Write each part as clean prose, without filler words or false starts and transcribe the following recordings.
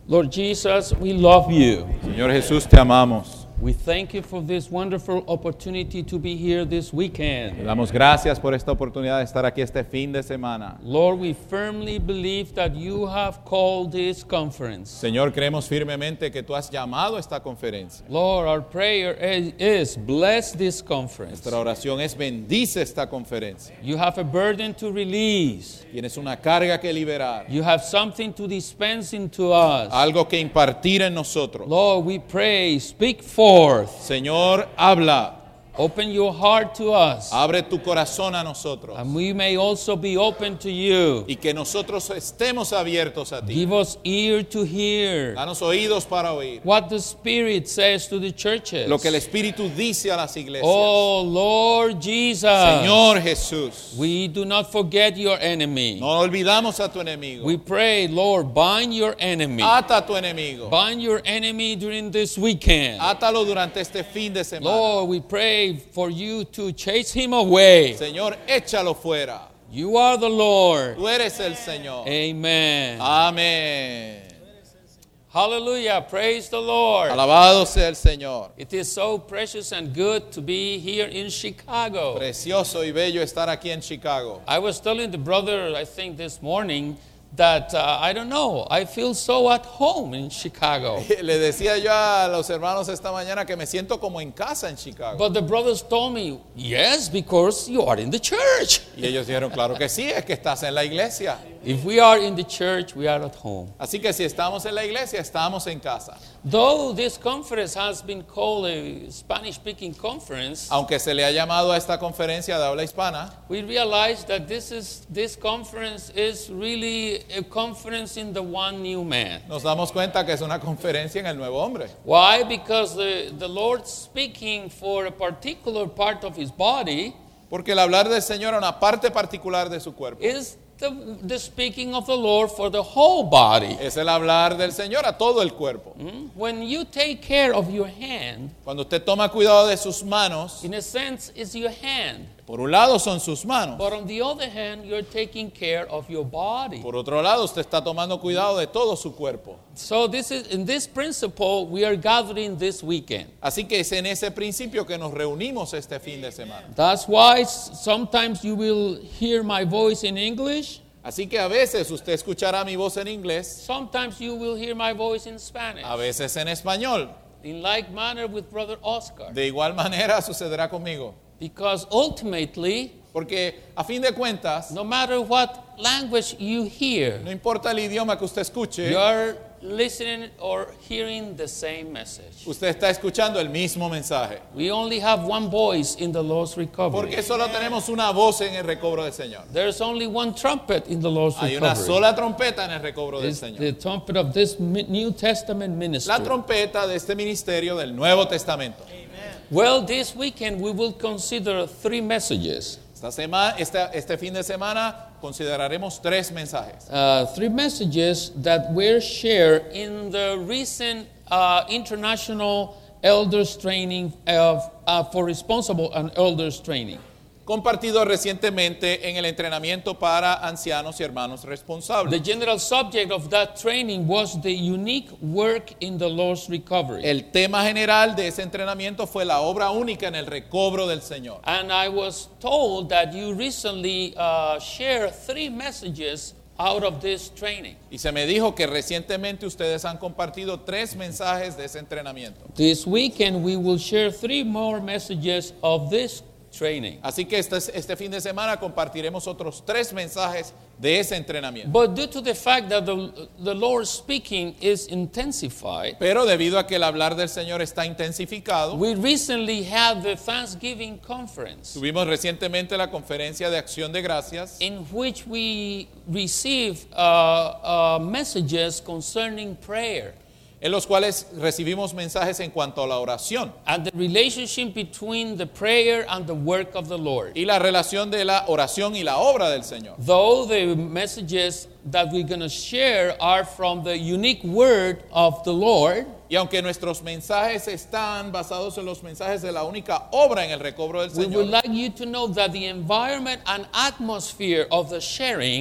Lord Jesus, we love you. Señor Jesús, te amamos. We thank you for this wonderful opportunity to be here this Le weekend. damos gracias por esta oportunidad de estar aquí este fin de semana. Lord, we firmly believe that you have called this conference. Señor, creemos firmemente que tú has llamado esta conferencia. Lord, our prayer is bless this conference. Nuestra oración es bendice esta conferencia. You have a burden to release. Tienes una carga que liberar, You have something to dispense into us. algo que impartir en nosotros. Lord, we pray, speak forth. Señor, habla, Open your heart to us. abre tu corazón a nosotros And we may also be open to you. y que nosotros estemos abiertos a ti. Give us ear to hear Danos oídos para oír what the Spirit says to the churches. lo que el Espíritu dice a las iglesias. Oh, Lord Jesus. Señor Jesús, We do not forget your enemy. no olvidamos a tu enemigo. We pray, Lord, bind your enemy. Ata a tu enemigo. Bind your enemy during this weekend. Átalo durante este fin de semana. Lord, we pray for you to chase him away. Señor, échalo fuera. You are the Lord. Tú eres el Señor. Amen. Amén. Hallelujah. Praise the Lord. Alabado sea el Señor. It is so precious and good to be here in Chicago. Precioso y bello estar aquí en Chicago. I was telling the brother, I think this morning, that I don't know, I feel so at home in Chicago. Le decía yo a los hermanos esta mañana que me siento como en casa en Chicago. But the brothers told me, yes, because you are in the church. Y ellos dijeron, claro que sí, es que estás en la iglesia. If we are in the church, we are at home. Así que si estamos en la iglesia, estamos en casa. Though this conference has been called a Spanish-speaking conference, Aunque se le ha llamado a esta conferencia de habla hispana, we realize that this conference is really a conference in the one new man. nos damos cuenta que es una conferencia en el nuevo hombre. Why? Because the Lord speaking for a particular part of his body Porque el hablar del Señor a una parte particular de su cuerpo is the speaking of the Lord for the whole body. es el hablar del Señor a todo el cuerpo. When you take care of your hand, Cuando usted toma cuidado de sus manos, in a sense, it's your hand. por un lado son sus manos, But on the other hand, you're taking care of your body. por otro lado usted está tomando cuidado de todo su cuerpo. So in this principle, we are gathering this weekend. Así que es en ese principio que nos reunimos este fin de semana. That's why sometimes you will hear my voice in English. Así que a veces usted escuchará mi voz en inglés, Sometimes you will hear my voice in Spanish. a veces en español. In like manner with Brother Oscar. De igual manera sucederá conmigo. Because ultimately, Porque a fin de cuentas, no matter what language you hear, no importa el idioma que usted escuche, you're listening or hearing the same message. usted está escuchando el mismo mensaje. We only have one voice in the Lord's recovery. Porque solo tenemos una voz en el recobro del Señor. There's only one trumpet in the Lord's Hay una recovery. sola trompeta en el recobro del It's Señor. the trumpet of this New Testament ministry. La trompeta de este ministerio del Nuevo Testamento. Well, this weekend we will consider 3 messages. Este fin de semana consideraremos 3 mensajes. 3 messages that were shared in the recent International Elders Training for Responsible and Elders Training. Compartido recientemente en el entrenamiento para ancianos y hermanos The responsables. general subject of that training was the unique work in the Lord's recovery. El tema general de ese entrenamiento fue la obra única en el recobro del Señor. And I was told that you recently shared 3 messages out of this training. Y se me dijo que recientemente ustedes han compartido 3 mensajes de ese entrenamiento. This weekend we will share 3 more messages of this training. Así que este fin de semana compartiremos otros 3 mensajes de ese entrenamiento. But due to the fact that the Lord's speaking is intensified, Pero debido a que el hablar del Señor está intensificado, we recently had the Thanksgiving conference tuvimos recientemente la conferencia de acción de gracias in which we received messages concerning prayer en los cuales recibimos mensajes en cuanto a la oración and the relationship between the prayer and the work of the Lord. y la relación de la oración y la obra del Señor. Though the messages that we're going to share are from the unique word of the Lord, Y aunque nuestros mensajes están basados en los mensajes de la única obra en el recobro del we would Señor, like you to know that the environment and atmosphere of the sharing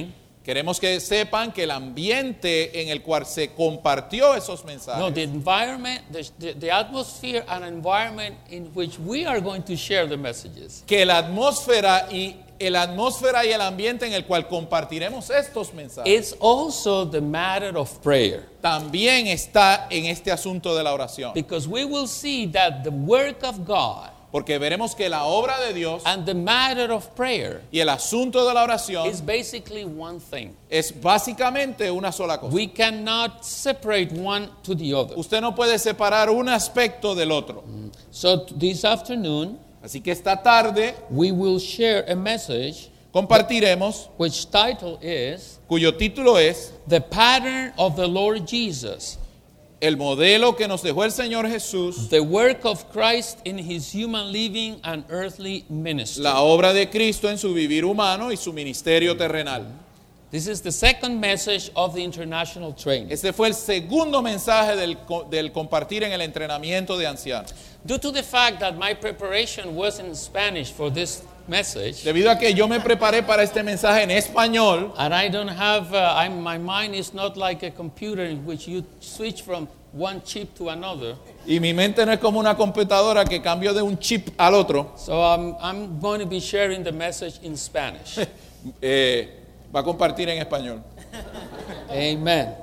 Queremos que sepan que el ambiente en el cual se compartió esos No, mensajes, the environment, the atmosphere and environment in which we are going to share the messages que la atmósfera y el ambiente en el cual compartiremos estos mensajes is also the matter of prayer. también está en este asunto de la oración. Because we will see that the work of God Porque veremos que la obra de Dios and the matter of prayer y el asunto de la oración is basically one thing. es básicamente una sola cosa. We cannot separate one to the other. Usted no puede separar un aspecto del otro. So this afternoon, Así que esta tarde we will share a message compartiremos, which title is cuyo título es The Pattern of the Lord Jesus, El modelo que nos dejó el Señor Jesús, the work of Christ in his human living and earthly ministry. la obra de Cristo en su vivir humano y su ministerio terrenal. This is the second message of the international training. Este fue el segundo mensaje del compartir en el entrenamiento de ancianos. Due to the fact that my preparation was in Spanish for this message, Debido a que yo me preparé para este mensaje en español, and I don't have, my mind is not like a computer in which you switch from one chip to another. y mi mente no es como una computadora que cambió de un chip al otro, So I'm going to be sharing the message in Spanish. va a compartir en español. Amen.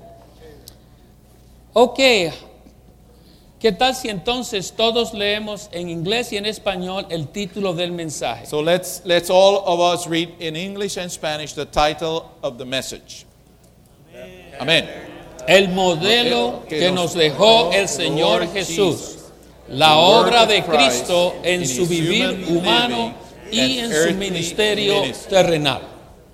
Ok. ¿Qué tal si entonces todos leemos en inglés y en español el título del mensaje? So let's all of us read in English and Spanish the title of the message. Amén. El modelo que nos dejó el Señor Jesús, la obra de Cristo en su vivir humano y en su ministerio terrenal.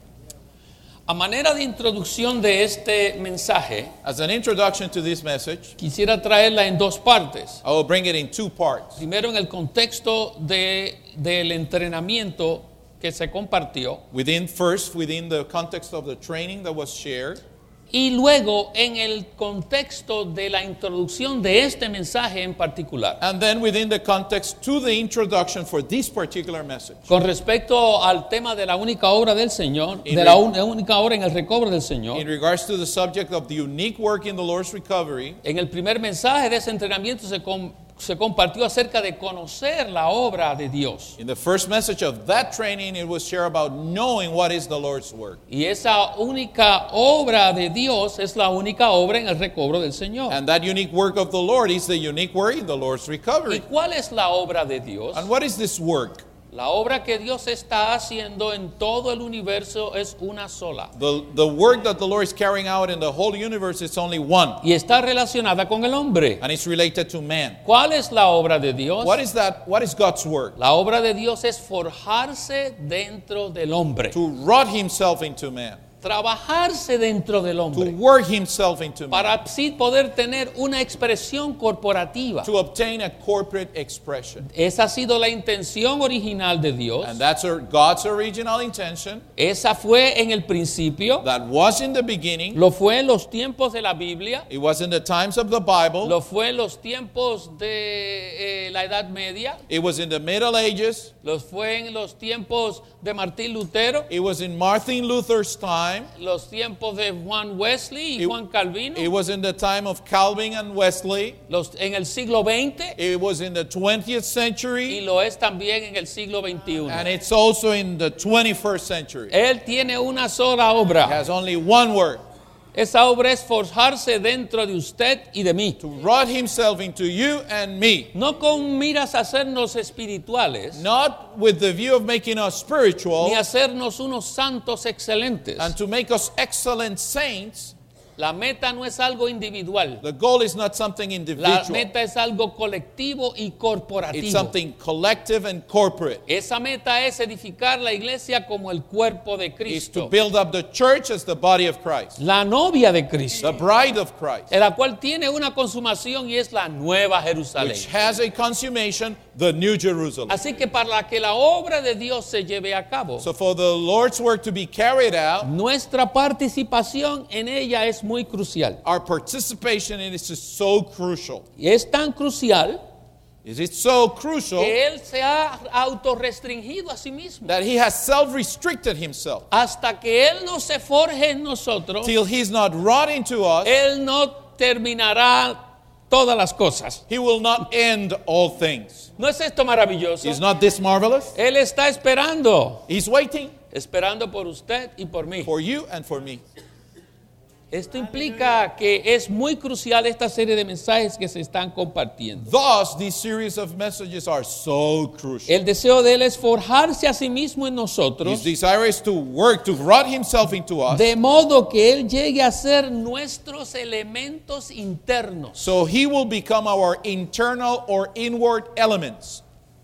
A manera de introducción de este mensaje, As an introduction to this message, quisiera traerla en dos partes. I will bring it in two parts. Primero en el contexto del entrenamiento que se compartió Within the context of the training that was shared, y luego en el contexto de la introducción de este mensaje en particular. and then within the context to the introduction for this particular message. Con respecto al tema de la única obra del Señor, In de la única obra en el recobro del Señor, In regards to the subject of the unique work in the Lord's recovery, en el primer mensaje de ese entrenamiento se compartió acerca de conocer la obra de Dios. in the first message of that training, it was shared about knowing what is the Lord's work. Y esa única obra de Dios es la única obra en el recobro del Señor. And that unique work of the Lord is the unique work in the Lord's ¿Y recovery. cuál es la obra de Dios? And what is this work? La obra que Dios está haciendo en todo el universo es una sola. The work that the Lord is carrying out in the whole universe is only one, Y está relacionada con el hombre. and it's related to man. ¿Cuál es la obra de Dios? What is that? What is God's work? La obra de Dios es forjarse dentro del hombre. To rot himself into man, Trabajarse dentro del to hombre. work himself into man, Para así poder tener una expresión corporativa. to obtain a corporate expression. Esa ha sido la intención original de Dios. And that's God's original intention. Esa fue en el principio. That was in the beginning. Lo fue en los tiempos de la Biblia. It was in the times of the Bible. Lo fue en los tiempos de la Edad Media. It was in the Middle Ages. Lo fue en los tiempos de Martín Lutero. It was in Martin Luther's time. Los tiempos de Juan Wesley y Juan Calvino. It was in the time of Calvin and Wesley. En el siglo XX. It was in the 20th Y century. lo es también en el siglo XXI. And it's also in the 21st century. Él tiene una sola It obra. has only one work. Esa obra es forjarse dentro de usted y de mí. To rot himself into you and me. No con miras a hacernos espirituales, Not with the view of making us spiritual ni hacernos unos santos excelentes. and to make us excellent saints. La meta no es algo individual. The goal is not something La individual. meta es algo colectivo y It's corporativo. something collective and corporate. Esa meta es edificar la iglesia como el cuerpo de It's to Cristo, build up the church as the body of Christ. la novia de Cristo, The bride of Christ. la cual tiene una consumación y es la nueva Jerusalén. Which has a consummation, the New Jerusalem. Así que para que la obra de Dios se lleve a cabo, So for the Lord's work to be carried out, nuestra participación en ella es muy crucial. our participation in it is so crucial. Y es tan crucial It's so crucial que él se ha autorrestringido a sí mismo. that he has self-restricted himself. Hasta que él no se forje en nosotros, Till he's not wrought into us, él no terminará todas las cosas. he will not end all things. ¿No es esto maravilloso? Is not this marvelous? Él está He's waiting esperando por usted y por mí. for you and for me. Esto implica que es muy crucial esta serie de mensajes que se están compartiendo. Thus, these series of messages are so crucial. El deseo de él es forjarse a sí mismo en nosotros, His desire is to work, to wrought himself into us, de modo que él llegue a ser nuestros elementos internos. so he will become our internal or inward elements.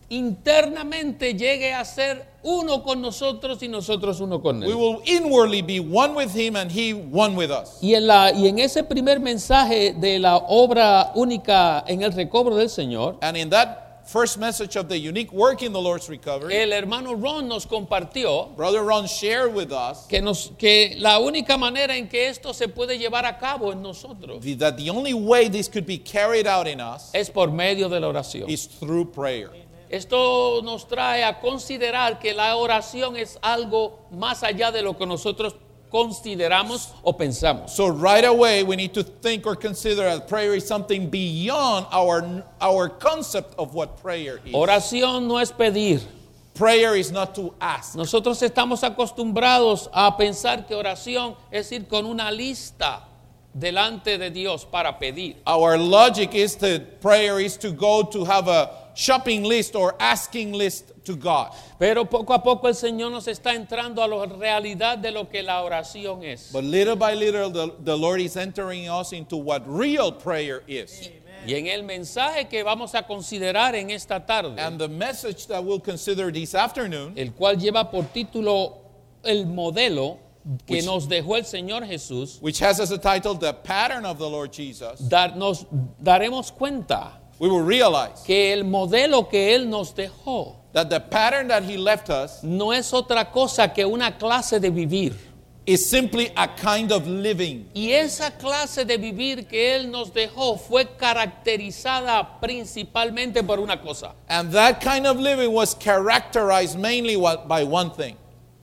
Internamente llegue a ser uno con nosotros y nosotros uno con We él. will inwardly be one with him and he one with us. Y en ese primer mensaje de la obra única en el recobro del Señor, And in that first message of the unique work in the Lord's recovery, el hermano Ron nos compartió Brother Ron shared with us que la única manera en que esto se puede llevar a cabo en nosotros that the only way this could be carried out in us es por medio de la oración. is through prayer. Esto nos trae a considerar que la oración es algo más allá de lo que nosotros consideramos o pensamos. So right away we need to think or consider that prayer is something beyond our concept of what prayer is. Oración no es pedir. Prayer is not to ask. Nosotros estamos acostumbrados a pensar que oración es ir con una lista delante de Dios para pedir. Our logic is that prayer is to go to have a shopping list or asking list to God. Pero poco a poco el Señor nos está entrando a la realidad de lo que la oración es. But little by little the Lord is entering us into what real prayer is. Y en el mensaje que vamos a considerar en esta tarde, And the message that we'll consider this afternoon, el cual lleva por título el modelo que Which- nos dejó el Señor Jesús, which has as a title the pattern of the Lord Jesus, nos daremos cuenta we will realize que el modelo que Él nos dejó that the pattern that he left us no es otra cosa que una clase de vivir. is simply a kind of living. Y esa clase de vivir que Él nos dejó fue caracterizada principalmente por una cosa: And that kind of living was characterized mainly by one thing: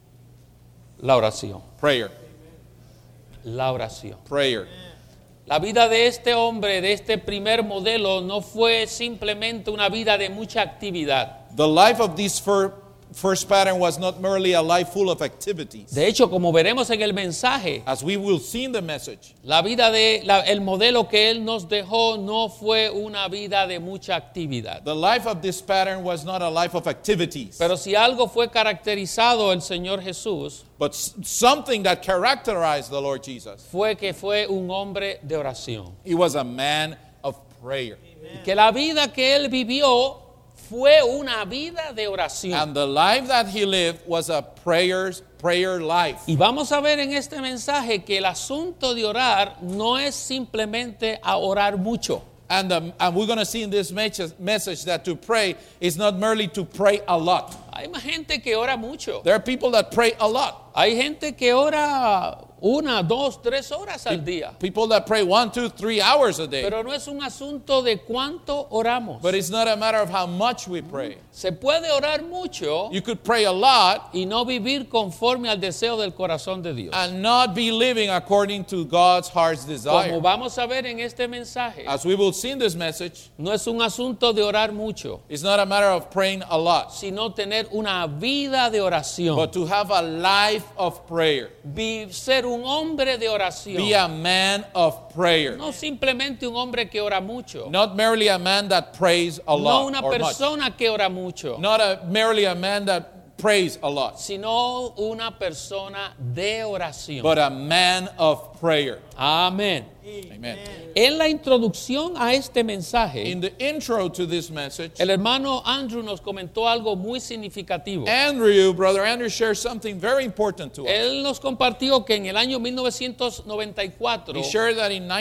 la oración. prayer. La oración. Prayer. La vida de este hombre, de este primer modelo, no fue simplemente una vida de mucha actividad. The life of this first pattern was not merely a life full of activities. De hecho, como veremos en el mensaje, As we will see in the message, el modelo que Él nos dejó no fue una vida de mucha actividad. the life of this pattern was not a life of activities, Pero si algo fue caracterizado el Señor Jesús, but something that characterized the Lord Jesus. fue que fue un hombre de oración. He was a man of prayer. Y que la vida que Él vivió fue una vida de oración. And the life that he lived was a prayer life. Y vamos a ver en este mensaje que el asunto de orar no es simplemente a orar mucho. And we're going to see in this message that to pray is not merely to pray a lot. Hay más gente que ora mucho. There are people that pray a lot. Hay gente que ora 1, 2, 3 horas al día. People that pray 1, 2, 3 hours a day. Pero no es un asunto de cuánto oramos. But it's not a matter of how much we pray. Se puede orar mucho You could pray a lot y no vivir conforme al deseo del corazón de Dios. and not be living according to God's heart's desire. Como vamos a ver en este mensaje, As we will see in this message, no es un asunto de orar mucho, it's not a matter of praying a lot, sino tener una vida de oración. but to have a life of prayer. Ser un hombre de oración. Be a man of prayer. No simplemente un hombre que ora mucho. Not merely a man that prays a No lot una or much. persona que ora mucho. Not merely a man that prays a lot, Sino una persona de oración. but a man of prayer. Amén. Amen. En la introducción a este mensaje, In the intro to this message, el hermano Andrew nos comentó algo muy significativo. Brother Andrew shares something very important to us. Él nos compartió que en el año 1994, He shared that in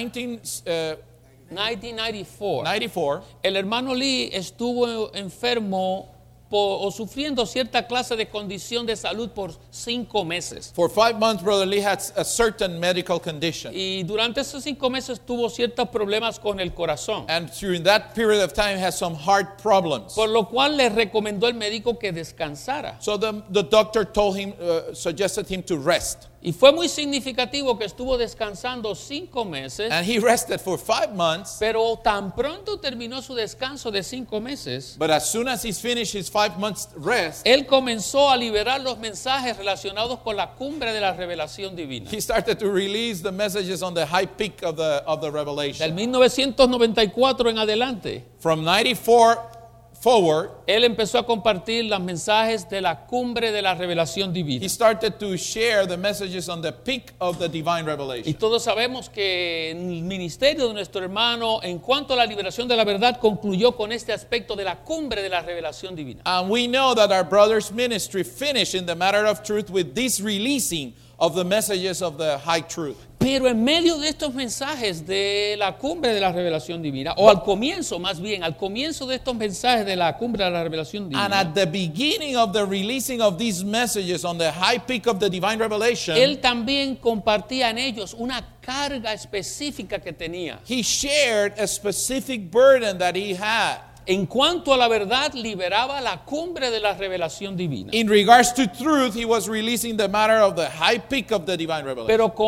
1994, 1994, el hermano Lee estuvo enfermo o sufriendo cierta clase de condición de salud por 5 meses. For 5 months, Brother Lee had a certain medical condition. Y durante esos 5 meses tuvo ciertos problemas con el corazón. And during that period of time, had some heart problems. Por lo cual le recomendó el médico que descansara. So the doctor told him, suggested him to rest. Y fue muy significativo que estuvo descansando 5 meses. And he rested for 5 months. Pero tan pronto terminó su descanso de 5 meses, But as soon as he's finished his 5 months rest, él comenzó a liberar los mensajes relacionados con la cumbre de la revelación divina. he started to release the messages on the high peak of the Del revelation. 1994 en adelante, From 94 forward, él empezó a compartir los mensajes de la cumbre de la revelación divina. he started to share the messages on the peak of the divine Y revelation. todos sabemos que el ministerio de nuestro hermano en cuanto a la liberación de la verdad concluyó con este aspecto de la cumbre de la revelación divina. And we know that our brother's ministry finished in the matter of truth with this releasing of the messages of the high truth. Pero en medio de estos mensajes de la cumbre de la revelación divina, o al comienzo más bien, al comienzo de estos mensajes de la cumbre de la revelación And divina, at the beginning of the releasing of these messages on the high peak of the divine revelation, él también compartía en ellos una carga específica que tenía. he shared a specific burden that he had. En cuanto a la verdad, liberaba la cumbre de la revelación divina. In regards to truth, he was releasing the matter of the high peak of the divine revelation.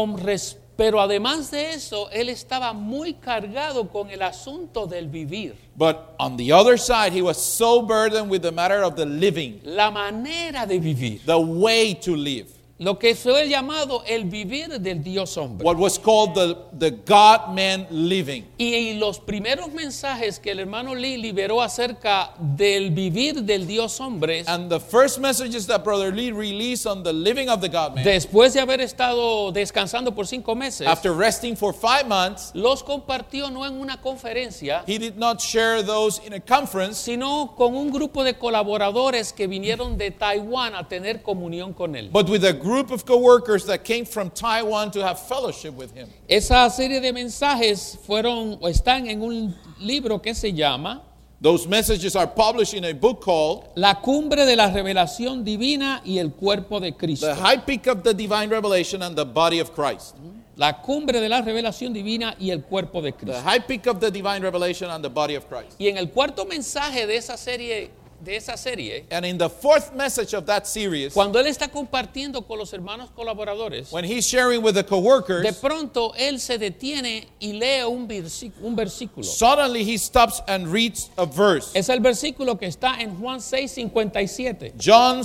Pero además de eso, él estaba muy cargado con el asunto del vivir. But on the other side, he was so burdened with the matter of the living, La manera de vivir. the way to live. Lo que fue llamado el vivir del Dios hombre. What was called the God-man living. Y los primeros mensajes que el hermano Lee liberó acerca del vivir del Dios hombre, And the first messages that Brother Lee released on the living of the God-man, después de haber estado descansando por 5 meses, after resting for 5 months, los compartió no en una conferencia, he did not share those in a conference, sino con un grupo de colaboradores que vinieron de Taiwán a tener comunión con él. but with a group of co-workers that came from Taiwan to have fellowship with him. Esa serie de mensajes están en un libro que se llama Those messages are published in a book called La cumbre de la revelación divina y el cuerpo de Cristo. The High Peak of the Divine Revelation and the Body of Christ. La cumbre de la revelación divina y el cuerpo de The Cristo. High Peak of the Divine Revelation and the Body of Christ. Y en el cuarto mensaje de esa serie, And in the fourth message of that series, cuando él está compartiendo con los hermanos colaboradores, when he's sharing with the de co-workers, pronto él se detiene y lee un versículo. suddenly he stops and reads a verse. Es el versículo que está en Juan 6:57, John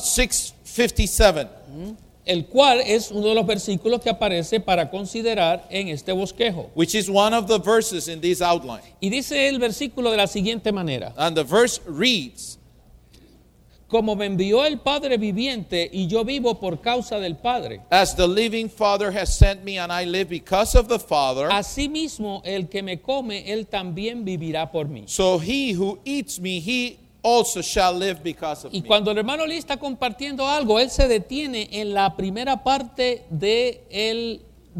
6:57, el cual es uno de los versículos que aparece para considerar en este bosquejo. which is one of the verses in this outline. Y dice el versículo de la siguiente manera: And the verse reads, como me envió el Padre viviente y yo vivo por causa del Padre, as the living Father has sent me and I live because of the Father, asimismo el que me come, él también vivirá por mí. so he who eats me, he also shall live because of Y me. cuando el hermano Lee está compartiendo algo, él se detiene en la primera parte de el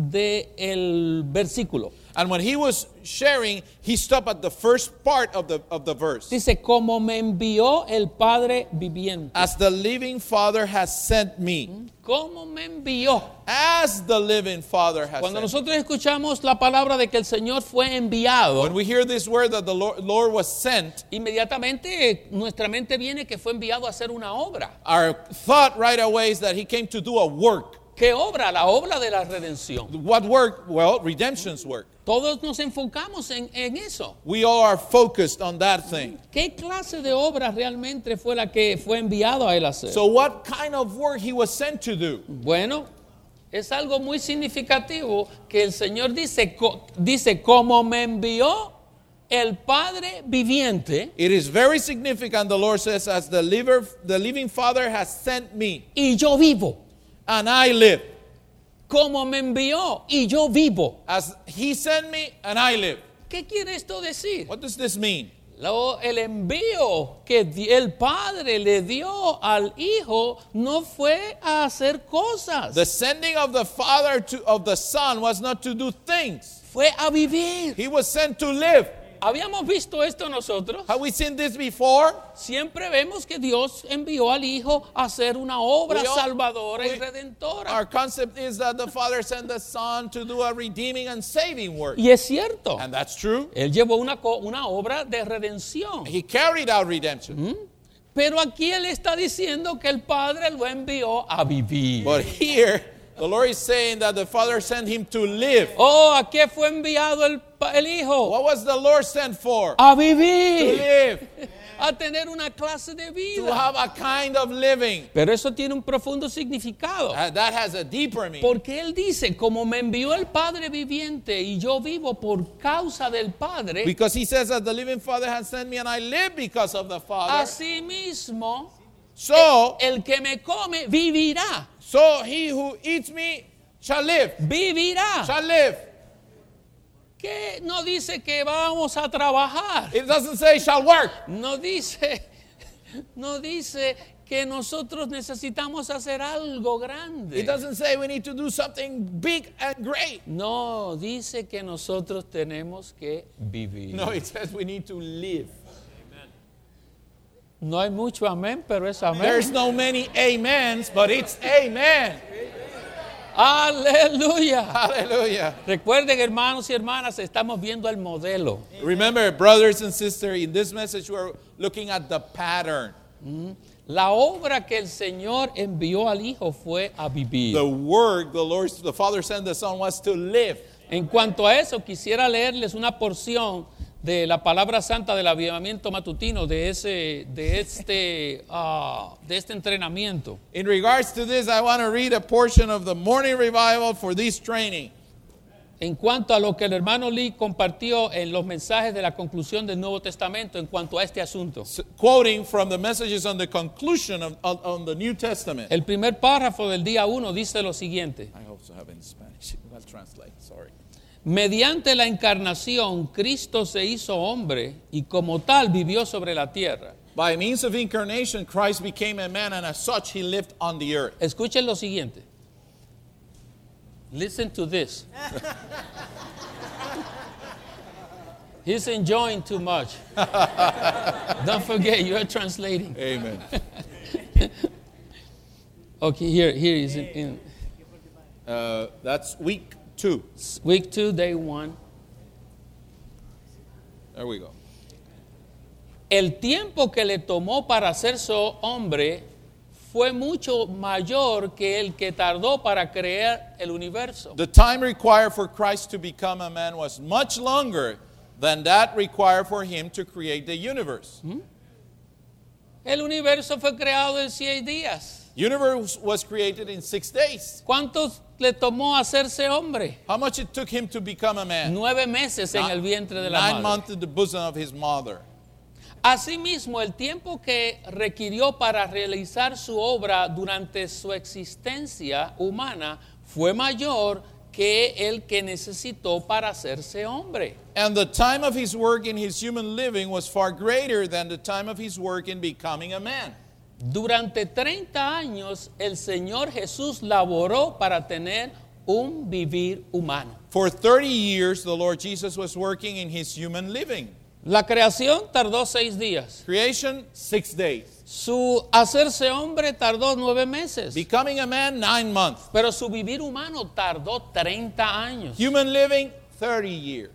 versículo. And when he was sharing, he stopped at the first part of the verse. Dice, como me envió el Padre viviente. As the living Father has sent me. Como me envió. As the living Father has Cuando sent me. nosotros escuchamos la palabra de que el Señor fue enviado, When we hear this word that the Lord was sent, inmediatamente nuestra mente viene que fue enviado a hacer una obra. our thought right away is that he came to do a work. ¿Qué obra? La obra de la redención. What work? Well, redemption's work. Todos nos enfocamos en eso. We all are focused on that thing. ¿Qué clase de obra realmente fue la que fue enviado a él a hacer? So what kind of work he was sent to do? Bueno, es algo muy significativo que el Señor dice, como me envió el Padre viviente It is very significant. The Lord says, as the living Father has sent me, y yo vivo. and I live. Como me envió y yo vivo. As he sent me, and I live. ¿Qué quiere esto decir? What does this mean? El envío que el Padre le dio al Hijo no fue a hacer cosas. The sending of the Father of the Son was not to do things. Fue a vivir. He was sent to live. ¿Habíamos visto esto nosotros? Have we seen this before? Siempre vemos que Dios envió al Hijo a hacer una obra We all- salvadora y we- redentora. Our concept is that the Father sent the Son to do a redeeming and saving work. Y es cierto. And that's true. Él llevó una obra de redención. He carried out redemption. Pero aquí Él está diciendo que el Padre lo envió a vivir. But here, the Lord is saying that the Father sent him to live. Oh, ¿a qué fue enviado el Hijo? What was the Lord sent for? A To vivir. live. A tener una clase de To vida. have a kind of living. Pero eso tiene un profundo significado. That has a deeper meaning. Porque Él dice, como me envió el Padre viviente y yo vivo por causa del Padre, Because he says that the living Father has sent me and I live because of the Father. asimismo, So el que me come vivirá. he who eats me shall live. Vivirá. Shall live. Que no dice que vamos a trabajar. It doesn't say shall work. No dice que nosotros necesitamos hacer algo grande. It doesn't say we need to do something big and great. No, dice que nosotros tenemos que vivir. No, it says we need to live. No hay mucho amén, pero es amén. There's no many amens, but it's amen. Aleluya. Hallelujah. Recuerden, hermanos y hermanas, estamos viendo el modelo. Remember, brothers and sisters, in this message we're looking at the pattern. La obra que el Señor envió al Hijo fue a vivir. The work the Father sent the Son was to live. En cuanto a eso, quisiera leerles una porción de la palabra santa del avivamiento matutino de este entrenamiento. In regards to this, I want to read a portion of the morning revival for this training. En cuanto a lo que el hermano Lee compartió en los mensajes de la conclusión del Nuevo Testamento en cuanto a este asunto. Quoting from the messages on the conclusion on the New Testament. El primer párrafo del día 1 dice lo siguiente. I also have in Spanish. I'll translate, sorry. Mediante la encarnación, Cristo se hizo hombre y como tal vivió sobre la tierra. By means of incarnation, Christ became a man, and as such, he lived on the earth. Escuchen lo siguiente. Listen to this. He's enjoying too much. Don't forget, you're translating. Amen. Okay, here is in That's week 2. week 2, day 1. There we go. El tiempo que le tomó para hacerse hombre fue mucho mayor que el que tardó para crear el universo. The time required for Christ to become a man was much longer than that required for him to create the universe. El universo fue creado en 6 días. Universe was created in 6 days. ¿Cuántos le tomó hacerse hombre? How much it took him to become a man? 9 meses en el vientre de la 9 madre. months in the bosom of his mother. Asimismo, el tiempo que requirió para realizar su obra durante su existencia humana fue mayor que el que necesitó para hacerse hombre. And the time of his work in his human living was far greater than the time of his work in becoming a man. Durante 30 años, el Señor Jesús laboró para tener un vivir humano. For 30 years, the Lord Jesus was working in his human living. La creación tardó 6 días. Creation, 6 days. Su hacerse hombre tardó 9 meses. Becoming a man, 9 months. Pero su vivir humano tardó 30 años. Human living, 30 years.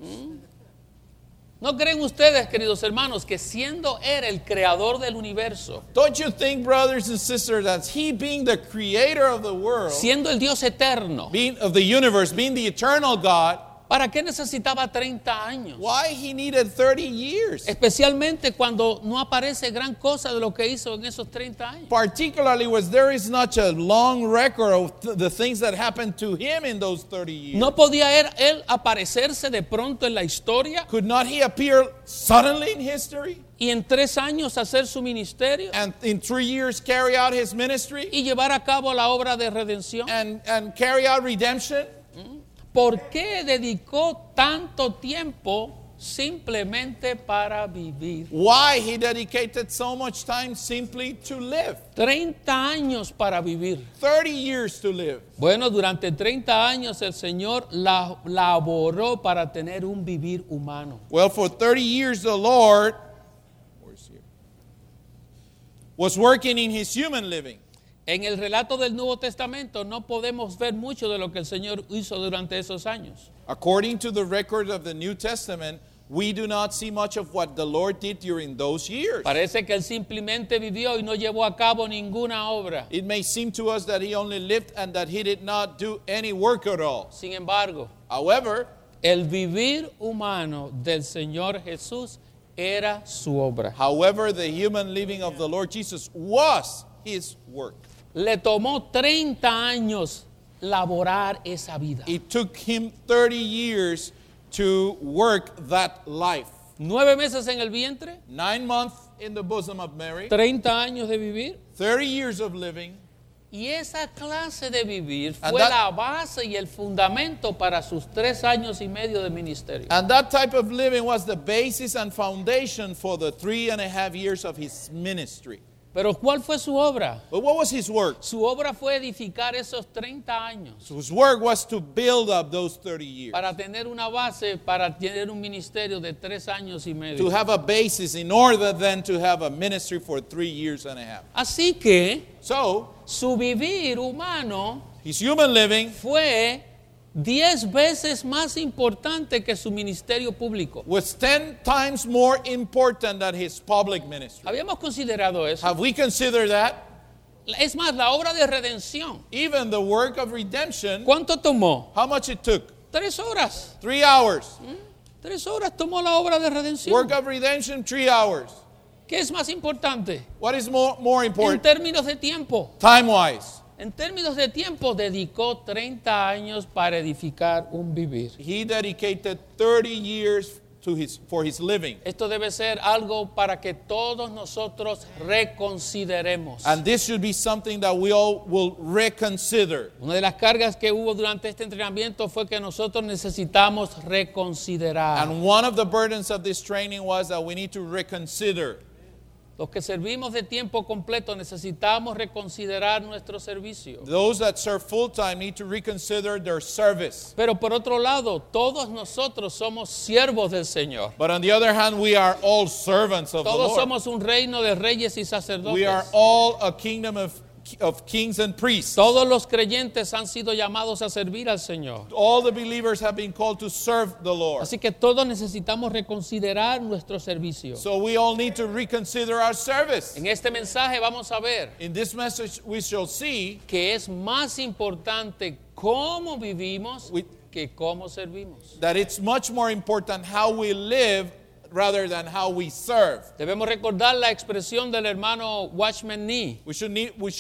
¿No creen ustedes, queridos hermanos, que siendo Él el creador del universo, Don't you think, brothers and sisters, that he being the creator of the world, siendo el Dios eterno, being of the universe, being the eternal God, ¿para qué necesitaba 30 años? why he needed 30 years? Especialmente cuando no aparece gran cosa de lo que hizo en esos 30 años. Particularly was there is not a long record of the things that happened to him in those 30 years. ¿No podía él aparecerse de pronto en la historia Could not he appear suddenly in history y en 3 años hacer su ministerio and in 3 years carry out his ministry y llevar a cabo la obra de redención? and carry out redemption? ¿Por qué dedicó tanto tiempo simplemente para vivir. Why he dedicated so much time simply to live? 30 años para vivir. 30 years to live. Bueno, durante 30 años el Señor laboró para tener un vivir humano. Well, for 30 years the Lord was working in his human living. En el relato del Nuevo Testamento no podemos ver mucho de lo que el Señor hizo durante esos años. According to the record of the New Testament, we do not see much of what the Lord did during those years. Parece que él simplemente vivió y no llevó a cabo ninguna obra. It may seem to us that he only lived and that he did not do any work at all. Sin embargo, However, el vivir humano del Señor Jesús era su obra. the human living of the Lord Jesus was his work. Le tomó 30 años laborar esa vida. It took him 30 years to work that life. 9 meses en el vientre, 9 months in the bosom of Mary, 30 años de vivir. 30 years of living. Y esa clase de vivir And fue that- la base y el fundamento para sus 3 años y medio de ministerio. And that type of living was the basis and foundation for the 3.5 years of his ministry. Pero ¿cuál fue su obra? But what was his work? Su obra fue edificar esos 30 años His work was to build up those 30 years. para tener una base, para tener un ministerio de 3 años y To medio. have a basis in order then to have a ministry for 3.5 years. Así que So, su vivir humano his human living fue 10 veces más importante que su ministerio público. was 10 times more important than his public ministry. Habíamos considerado eso. Have we considered that? Es más, la obra de redención, Even the work of redemption, ¿cuánto tomó? how much it took? 3 horas. 3 hours. 3 horas tomó la obra de redención. Work of redemption, 3 hours. ¿Qué es más importante? What is more En important? términos de tiempo. Time-wise. En términos de tiempo, dedicó 30 años para edificar un vivir. He dedicated 30 years for his living. Esto debe ser algo para que todos nosotros reconsideremos. And this should be something that we all will reconsider. Una de las cargas que hubo durante este entrenamiento fue que nosotros necesitamos reconsiderar. And one of the burdens of this training was that we need to reconsider. Los que servimos de tiempo completo necesitamos reconsiderar nuestro servicio. Those that serve full-time need to reconsider their service. Pero por otro lado, todos nosotros somos siervos del Señor. But on the other hand, we are all servants of the Todos Lord. somos un reino de reyes y sacerdotes. We are all a kingdom of kings and priests. Todos los creyentes han sido llamados a servir al Señor. All the believers have been called to serve the Lord. Así que todos necesitamos reconsiderar nuestro servicio. So we all need to reconsider our service. En este mensaje vamos a ver In this message, we shall see que es más importante cómo vivimos que cómo servimos. that it's much more important how we live rather than how we serve. Debemos recordar la expresión del hermano Watchman Nee. We should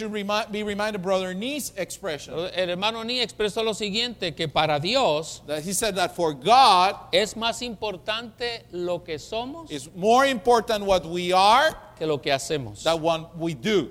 be reminded Brother Nee's expression El hermano Nee expresó lo siguiente, que para Dios that he said that for God, es más importante lo que somos it's more important what we are que lo que hacemos. than what we do.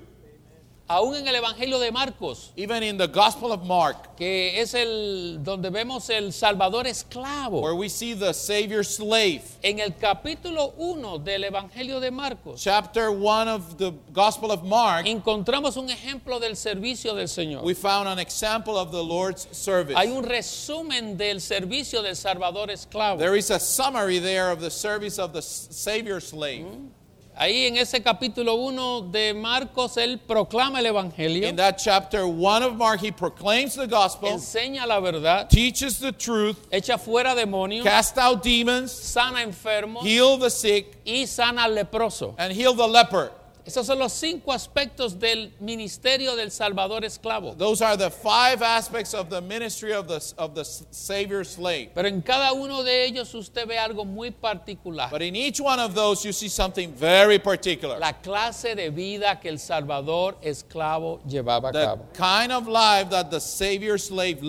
Aún en el Evangelio de Marcos, Even in the Gospel of Mark, que es donde vemos el Salvador esclavo, where we see the Savior slave, en el capítulo 1 del Evangelio de Marcos, chapter 1 of the Gospel of Mark, encontramos un ejemplo del servicio del Señor. we found an example of the Lord's service. Hay un resumen del servicio del Salvador esclavo. There is a summary there of the service of the Savior slave. Ahí en ese capítulo 1 de Marcos, él proclama el Evangelio, In that chapter 1 of Mark, he proclaims the gospel, enseña la verdad, teaches the truth, echa fuera demonios, cast out demons, sana enfermos heal the sick, y sana al leproso. and heal the leper. Esos son los 5 aspectos del ministerio del Salvador esclavo. Those are the 5 aspects of the ministry of the Savior slave. Pero en cada uno de ellos usted ve algo muy particular. But in each one of those, you see something very particular. La clase de vida que el Salvador esclavo llevaba a The cabo. kind of life that the Savior slave lived.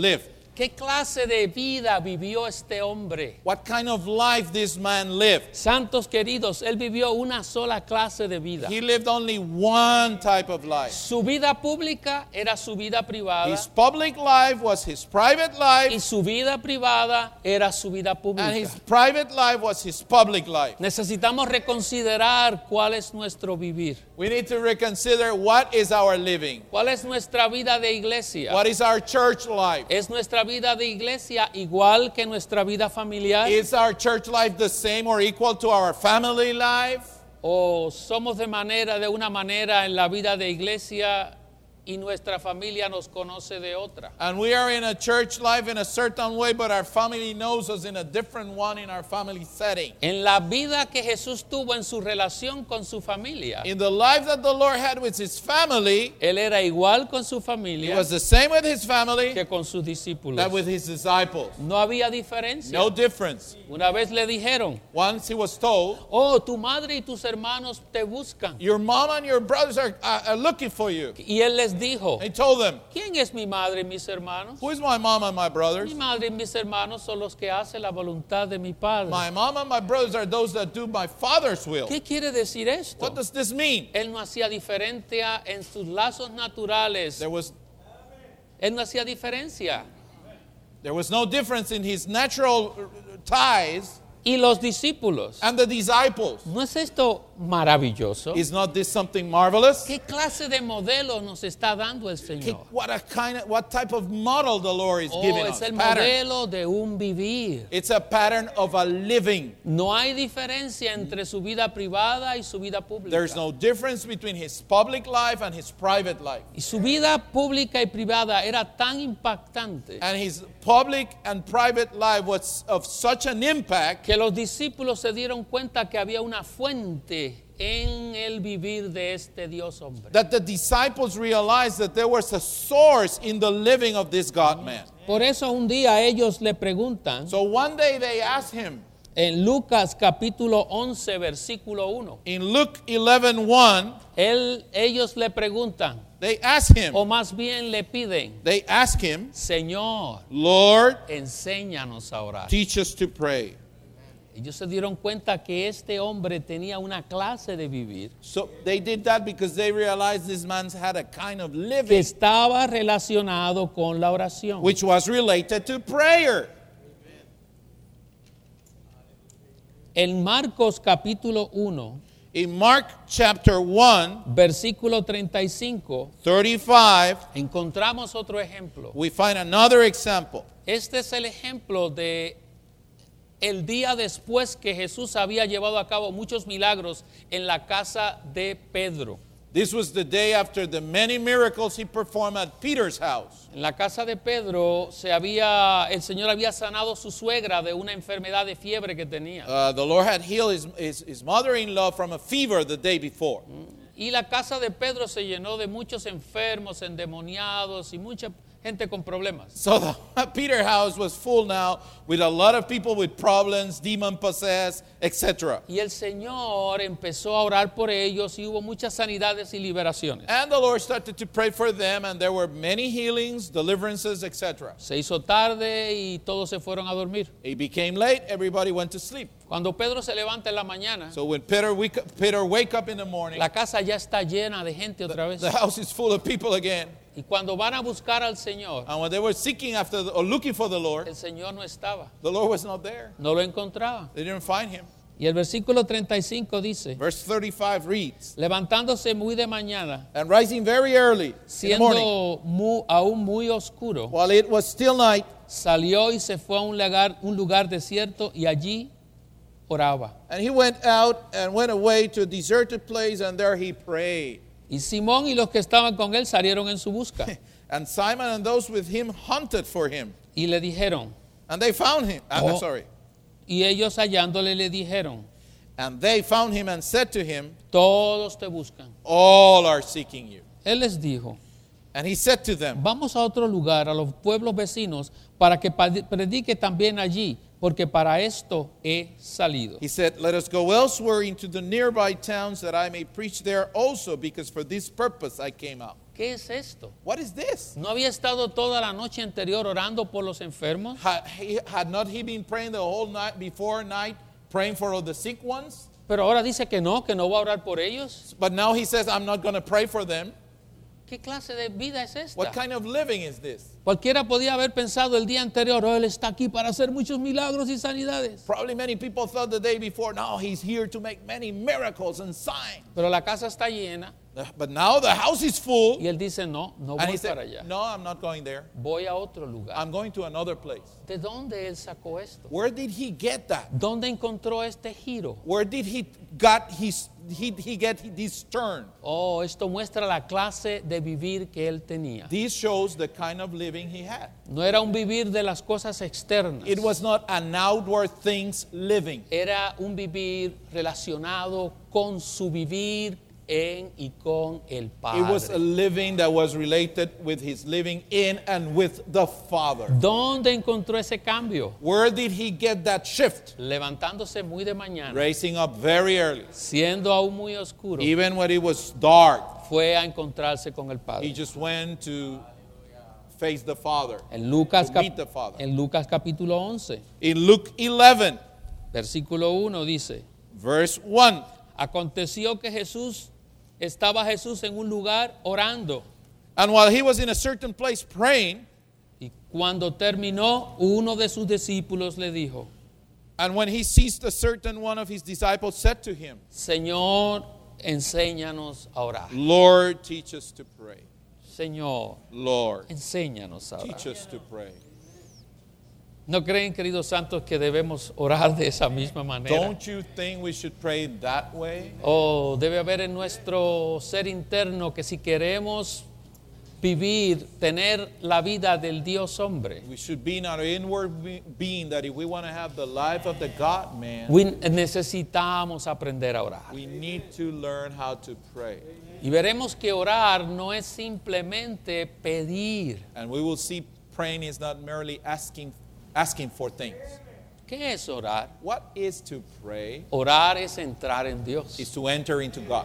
¿Qué clase de vida vivió este hombre? What kind of life this man lived. Santos queridos, él vivió una sola clase de vida. He lived only one type of life. Su vida pública era su vida privada His public life was his private y life, su vida privada era su vida and pública. his private life was his public life. Necesitamos reconsiderar cuál es nuestro vivir. We need to reconsider what is our living. ¿Cuál es nuestra vida de iglesia? What is our church life? ¿Es nuestra vida de iglesia igual que nuestra vida familiar? Is our church life the same or equal to our family life? ¿O somos de una manera en la vida de iglesia y nuestra familia nos conoce de otra? And we are in a church life in a certain way, but our family knows us in a different one in our family setting. En la vida que Jesús tuvo en su relación con su familia, In the life that the Lord had with his family, él era igual con su it familia was the same with his family que con sus discípulos. that with his disciples. No había diferencia. No difference. Una vez le dijeron, Once he was told, oh, tu madre y tus hermanos te buscan. your mom and your brothers are looking for you. Y él les dijo, He told them, ¿quién es mi madre y mis hermanos? who is my mom and my brothers? Mi madre y mis hermanos son los que hacen la voluntad de mi Padre. My mom and my brothers are those that do my Father's will. ¿Qué quiere decir esto? What does this mean? Él no hacía diferencia en sus lazos naturales. Él no hacía diferencia. There was no difference in his natural ties Y los discípulos. and the disciples. ¿No es esto maravilloso? Is not this something marvelous? ¿Qué clase de modelo nos está dando el Señor? What type of model the Lord is giving us? Es el Pattern. modelo de un vivir. It's a pattern of a living. No hay diferencia entre su vida privada y su vida pública. There's no difference between his public life and his private life. Y su vida pública y privada era tan impactante And his public and private life was of such an impact que los discípulos se dieron cuenta que había una fuente en el vivir de este Dios hombre. that the disciples realized that there was a source in the living of this God-man. Por eso un día ellos le preguntan, So one day they asked him, en Lucas capítulo 11 versículo 1, in Luke 11:1, ellos le preguntan, they asked him, o más bien le piden, they asked him, Señor, Lord, enséñanos a orar. teach us to pray. Ellos se dieron cuenta que este hombre tenía una clase de vivir So they did that because they realized this man had a kind of que living estaba relacionado con la oración. which was related to prayer. En Marcos capítulo 1, In Mark chapter 1, versículo 35, 35, encontramos otro ejemplo. we find another example. Este es el ejemplo de el día después que Jesús había llevado a cabo muchos milagros en la casa de Pedro. This was the day after the many miracles he performed at Peter's house. En la casa de Pedro el Señor había sanado a su suegra de una enfermedad de fiebre que tenía. The Lord had healed his mother-in-law from a fever the day before. Y la casa de Pedro se llenó de muchos enfermos, endemoniados y mucha gente con problemas. So the Peter's house was full now with a lot of people with problems, demon-possessed, etc. Y el Señor empezó a orar por ellos y hubo muchas sanidades y liberaciones. And the Lord started to pray for them, and there were many healings, deliverances, etc. Se hizo tarde y todos se fueron a dormir. It became late, everybody went to sleep. Cuando Pedro se levanta en la mañana, So when Peter wake up in the morning, la casa ya está llena de gente otra vez. the house is full of people again. Y cuando van a buscar al Señor, And when they were seeking after or looking for the Lord Señor no estaba, was not there. no lo encontraba. They didn't find him. Y el versículo 35 dice, Verse 35 reads, levantándose muy de mañana, and rising very early in the morning, siendo aún muy oscuro, while it was still night, salió y se fue a un lugar desierto y allí oraba. and he went out and went away to a deserted place, and there he prayed. Y Simón y los que estaban con él salieron en su busca. And Simon and those with him hunted for him, Y le dijeron, and they found him. y ellos hallándole le dijeron, And they found him and said to him, todos te buscan. all are seeking you. Él les dijo, And he said to them, vamos a otro lugar, a los pueblos vecinos, para que predique también allí, porque para esto he salido. he said, let us go elsewhere into the nearby towns that I may preach there also, because for this purpose I came out. ¿qué es esto? What is this? ¿No había estado toda la noche anterior orando por los enfermos? Had not he been praying the whole night before night, praying for all the sick ones? Pero ahora dice que no va a orar por ellos. But now he says, I'm not going to pray for them. ¿Qué clase de vida es esta? What kind of living is this? Cualquiera podía haber pensado el día anterior, él está aquí para hacer muchos milagros y sanidades. Probably many people thought the day before, now he's here to make many miracles and signs. Pero la casa está llena But now the house is full. y él dice, no And voy he para said, allá. no, I'm not going there. Voy a otro lugar. I'm going to another place. ¿De dónde él sacó esto? Where did he get that? ¿Dónde encontró este giro? Where did he get this turn? Oh, esto muestra la clase de vivir que él tenía. This shows the kind of living he had. No era un vivir de las cosas externas. It was not an outward things living. Era un vivir relacionado con su vivir en y con el It was a Padre. living that was related with his living in and with the Father. ¿Dónde encontró ese cambio? Where did he get that shift? Levantándose muy de mañana, Raising up very early. siendo aún muy oscuro, Even when it was dark, fue a encontrarse con el he Padre. just went to face the Father. En Lucas, To meet the Father. en Lucas capítulo 11, In Luke 11, versículo 1 dice, verse 1. aconteció que estaba Jesús en un lugar orando, And while he was in a certain place praying, y cuando terminó, uno de sus discípulos le dijo, and when he ceased, a certain one of his disciples said to him, Señor, enséñanos a orar. Lord, teach us to pray. Señor, Lord, enséñanos a orar. teach us to pray. ¿No creen, queridos santos, que debemos orar de esa misma manera? Don't you think we should pray that way? Oh, debe haber en nuestro ser interno que si queremos vivir, tener la vida del Dios hombre, We should be in our inward being that if we want to have the life of the God man, necesitamos aprender a orar. we need to learn how to pray. Y veremos que orar no es simplemente pedir. And we will see praying is not merely asking for things. ¿Qué es orar? What is to pray? Orar es entrar en Dios. Is to enter into God,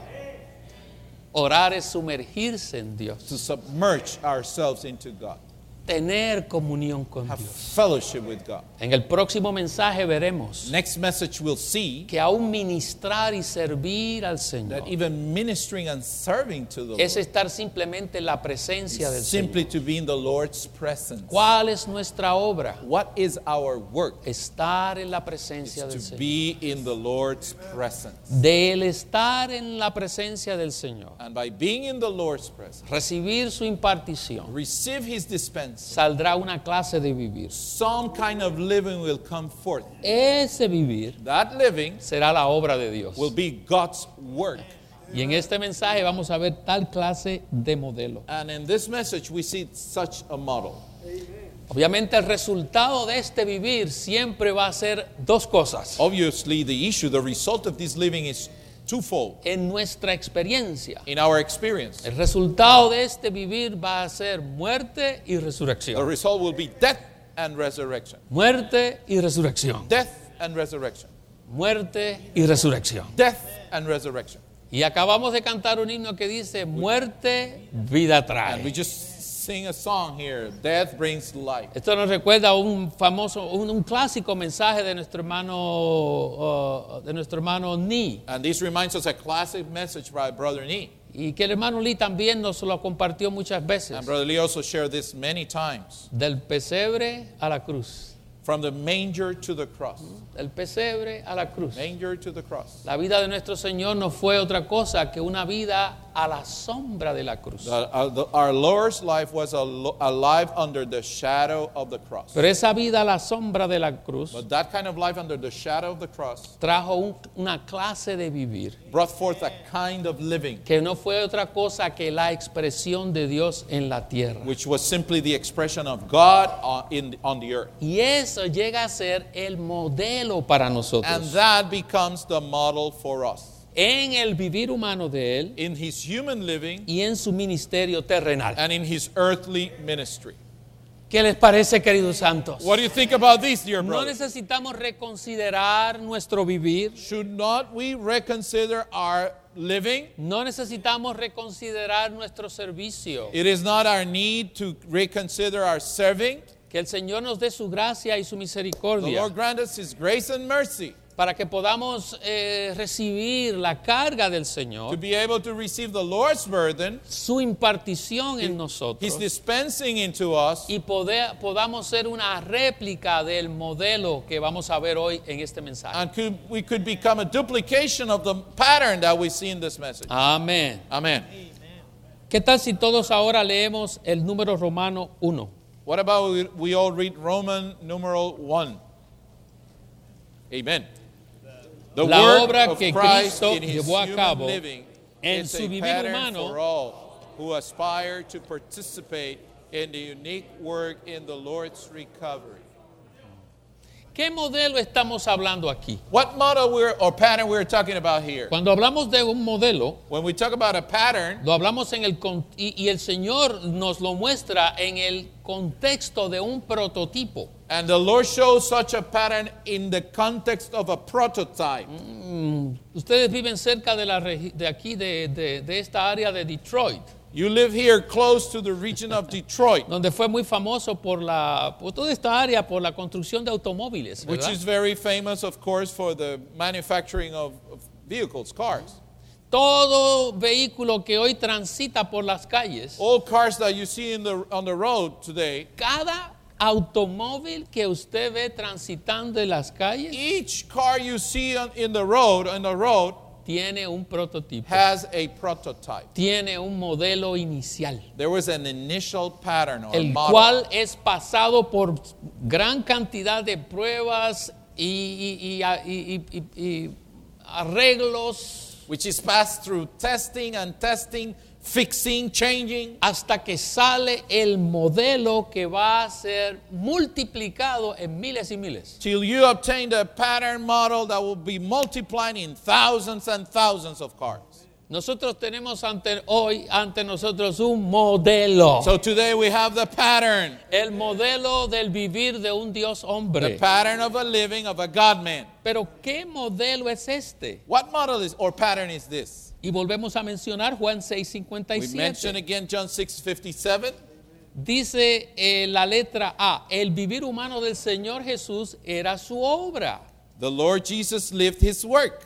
Orar es sumergirse en Dios. to submerge ourselves into God, Tener comunión con have Dios. fellowship with God. En el próximo mensaje veremos Next message we'll see que aún ministrar y servir al Señor that even ministering and serving to the es Lord estar simplemente en la presencia del is Señor. simply to be in the Lord's presence. ¿Cuál es nuestra obra? What is our work? Estar en la presencia del To Señor. be in the Lord's presence. Del estar en la presencia del Señor, And by being in the Lord's presence, recibir su impartición, receive His dispense, saldrá una clase de vivir. some kind of living will come forth. Ese vivir That living será la obra de Dios. will be God's work. Y en este mensaje vamos a ver tal clase de modelo. And in this message, we see such a model. Obviamente el resultado de este vivir siempre va a ser dos cosas. Obviously, the result of this living is twofold En nuestra experiencia, in our experience. el resultado de este vivir va a ser muerte y The resurrección. result will be death and resurrection. Muerte y resurrección. Death and resurrection. Muerte y resurrección. Death and resurrection. Y acabamos de cantar un himno que dice, muerte, vida And we trae. just sing a song here. Death brings life. Esto nos recuerda un famoso, un clásico mensaje de nuestro hermano Ni. And this reminds us a classic message by Brother Nee. Y que el hermano Lee también nos lo compartió muchas veces. And Brother Lee also shared this many times. Del pesebre a la cruz. From the manger to the cross. Del pesebre a la cruz. Manger to the cross. La vida de nuestro Señor no fue otra cosa que una vida a la sombra de la cruz. Our Lord's life was a life under the shadow of the cross. Pero esa vida a la sombra de la cruz But that kind of life under the shadow of the cross trajo una clase de vivir brought forth a kind of living que no fue otra cosa que la expresión de Dios en la tierra. which was simply the expression of God on the earth. Y eso llega a ser el modelo para And nosotros. that becomes the model for us. En el vivir humano de Él In His human living y en su ministerio terrenal. and in His earthly ministry. ¿Qué les parece, queridos santos? What do you think about this, dear ¿No brothers? necesitamos reconsiderar nuestro vivir? Should not we reconsider our living? ¿No necesitamos reconsiderar nuestro servicio? It is not our need to reconsider our serving. Que el Señor nos dé su gracia y su The misericordia Lord grant us His grace and mercy para que podamos recibir la carga del to Señor, be able to receive the Lord's burden, su impartición en His nosotros dispensing into us, y podamos ser una réplica del modelo que vamos a ver hoy en este mensaje. and we could become a duplication of the pattern that we see in this message. Amén. Amen. ¿Qué tal si todos ahora leemos el número romano 1? What about we all read Roman numeral 1? Amen. The La work obra of que Christ Cristo in His llevó a human cabo living en is su a vivir pattern humano for all who aspire to participate in the unique work in the Lord's recovery. ¿Qué modelo estamos hablando aquí? What model or pattern we're talking about here? Cuando hablamos de un modelo, When we talk about a pattern, lo hablamos y el Señor nos lo muestra en el contexto de un prototipo. and the Lord shows such a pattern in the context of a prototype. Ustedes viven cerca de aquí, de esta área de Detroit, You live here close to the region of Detroit, donde fue muy famoso por toda esta área por la construcción de automóviles, which ¿verdad? is very famous, of course, for the manufacturing of vehicles, cars. Todo vehículo que hoy transita por las calles, All cars that you see on the road today, cada automóvil que usted ve transitando en las calles each car you see on the road tiene un prototipo, has a prototype. tiene un modelo inicial, There was an initial pattern or el model, cual es pasado por gran cantidad de pruebas y arreglos which is passed through testing and testing, fixing, changing, hasta que sale el modelo que va a ser multiplicado en miles y miles. till you obtain a pattern model that will be multiplied in thousands and thousands of cars. Nosotros tenemos ante nosotros un modelo. So today we have the pattern, El modelo del vivir de un Dios the hombre. pattern of a living of a God-man. Pero ¿qué modelo es este? What model is or pattern is this? Y volvemos a mencionar Juan We mention 6:57. again John 6:57. Dice la letra A, el vivir humano del Señor Jesús era su obra. The Lord Jesus lived His work.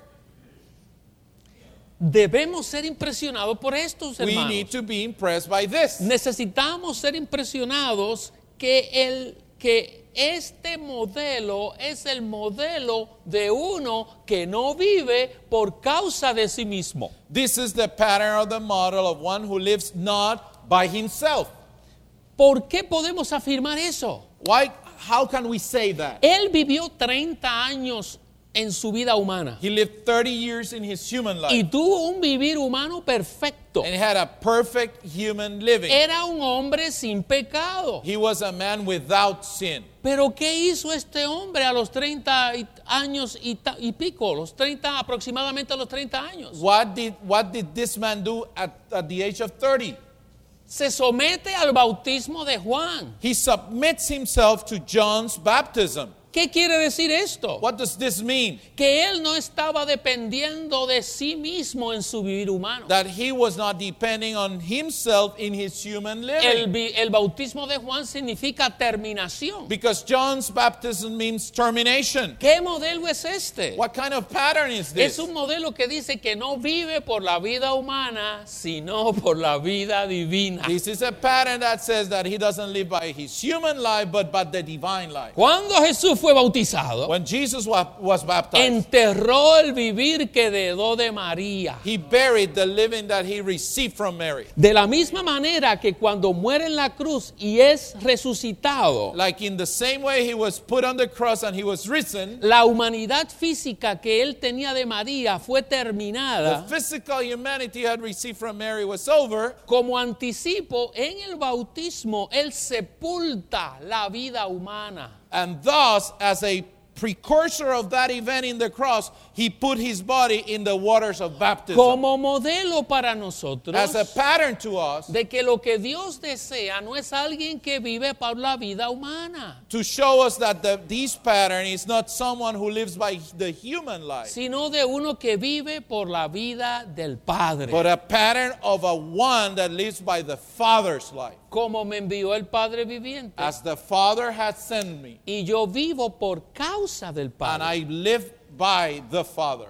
Debemos ser impresionados por estos We hermanos. need to be impressed by this. Necesitamos ser impresionados que este modelo es el modelo de uno que no vive por causa de sí mismo. This is the pattern or the model of one who lives not by himself. ¿Por qué podemos afirmar eso? Why? How can we say that? Él vivió 30 años en su vida humana He lived 30 years in his human y life tuvo un vivir humano perfecto. and had a perfect human living. Era un hombre sin pecado. He was a man without sin. Pero ¿qué hizo este hombre a los 30 años y pico? Aproximadamente a los 30 años. What did this man do at the age of 30? Se somete al bautismo de Juan. He submits himself to John's baptism. ¿Qué quiere decir esto? What does this mean? Que él no estaba dependiendo de sí mismo en su vivir humano. That he was not depending on himself in his human living. El bautismo de Juan significa terminación. Because John's baptism means termination. ¿Qué modelo es este? What kind of pattern is Es this? un modelo que dice que no vive por la vida humana, sino por la vida divina. This is a pattern that says that he doesn't live by his human life, but by the divine life. Cuando Jesús fue bautizado, When Jesus was baptized, enterró el vivir que heredó de María. he buried the living that he received from Mary. De la misma manera que cuando muere en la cruz y es resucitado, Like in the same way he was put on the cross and he was risen, la humanidad física que él tenía de María fue the terminada physical humanity he had received from Mary was over. como anticipo. En el bautismo él sepulta la vida humana. And thus, as a precursor of that event in the cross, he put his body in the waters of baptism. Como modelo para nosotros As a pattern to us, de que lo que Dios desea no es alguien que vive por la vida humana, to show us that this pattern is not someone who lives by the human life, sino de uno que vive por la vida del Padre. but a pattern of a one that lives by the Father's life. Como me envió el Padre viviente, As the Father has sent me, y yo vivo por causa del and Padre. I live by the Father.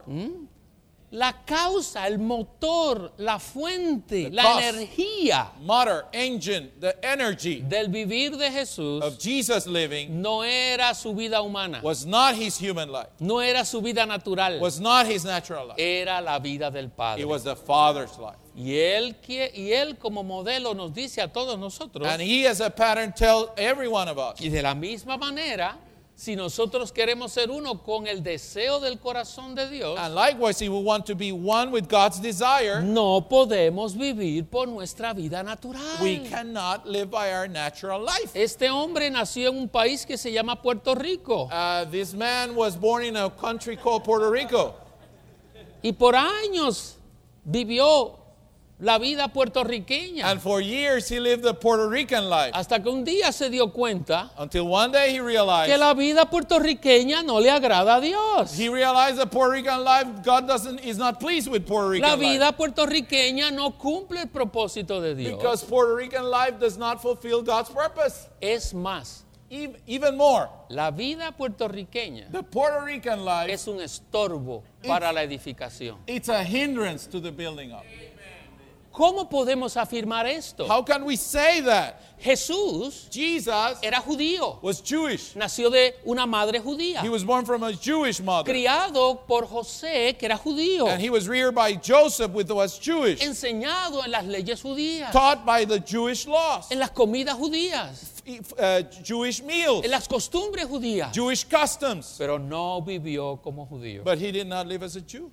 La causa, el motor, la fuente, The la cause. energía Motor, engine, the energy del vivir de Jesús of Jesus living no era su vida humana, was not his human life, no era su vida natural, was not his natural life. era la vida del Padre. It was the Father's life. Y él como modelo nos dice a todos nosotros, And he as a pattern tells every one of us. y de la misma manera, si nosotros queremos ser uno con el deseo del corazón de Dios, And likewise, if we want to be one with God's desire, no podemos vivir por nuestra vida natural. we cannot live by our natural life. Este hombre nació en un país que se llama Puerto Rico This man was born in a country called Puerto Rico. y por años vivió la vida puertorriqueña And for years, he lived the Puerto Rican life. hasta que un día se dio cuenta Until one day he que realized, la vida puertorriqueña no le agrada a Dios. the Puerto Rican life, God is not pleased with Puerto La Rican life. vida puertorriqueña no cumple el propósito de Dios. Because Puerto Rican life does not fulfill God's purpose. Es más, Even more, la vida puertorriqueña the Puerto Rican life, es un estorbo para la edificación. it's a hindrance to the building up. ¿Cómo podemos afirmar esto? How can we say that? Jesús Jesus era judío, was Jewish. nació de una madre judía, He was born from a Jewish mother. criado por José, que era judío, And he was reared by Joseph, who was Jewish. enseñado en las leyes judías, Taught by the Jewish laws. en las comidas judías, Jewish meals. en las costumbres judías, Jewish customs. pero no vivió como judío. But he did not live as a Jew.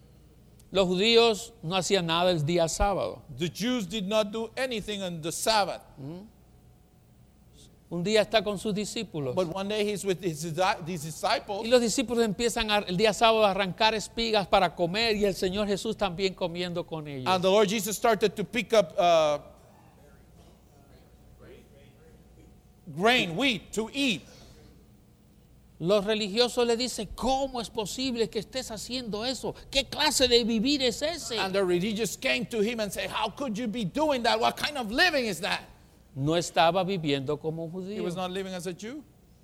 Los judíos no hacían nada el día sábado. The Jews did not do anything on the Sabbath. Un día está con sus discípulos But one day he's with his disciples. y los discípulos empiezan el día sábado a arrancar espigas para comer y el Señor Jesús también comiendo con ellos. And the Lord Jesus started to pick up grain, wheat to eat. Los religiosos le dicen, ¿cómo es posible que estés haciendo eso? ¿Qué clase de vivir es ese? And the religious came to him and said, how could you be doing that? What kind of living is that? No estaba viviendo como un He judío. was not living as a Jew.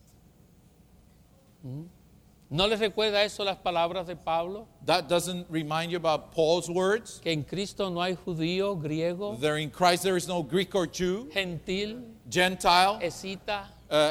¿No les recuerda eso las palabras de Pablo? That doesn't remind you about Paul's words? Que en Cristo no hay judío, griego, There in Christ there is no Greek or Jew, gentil, Gentile, escita,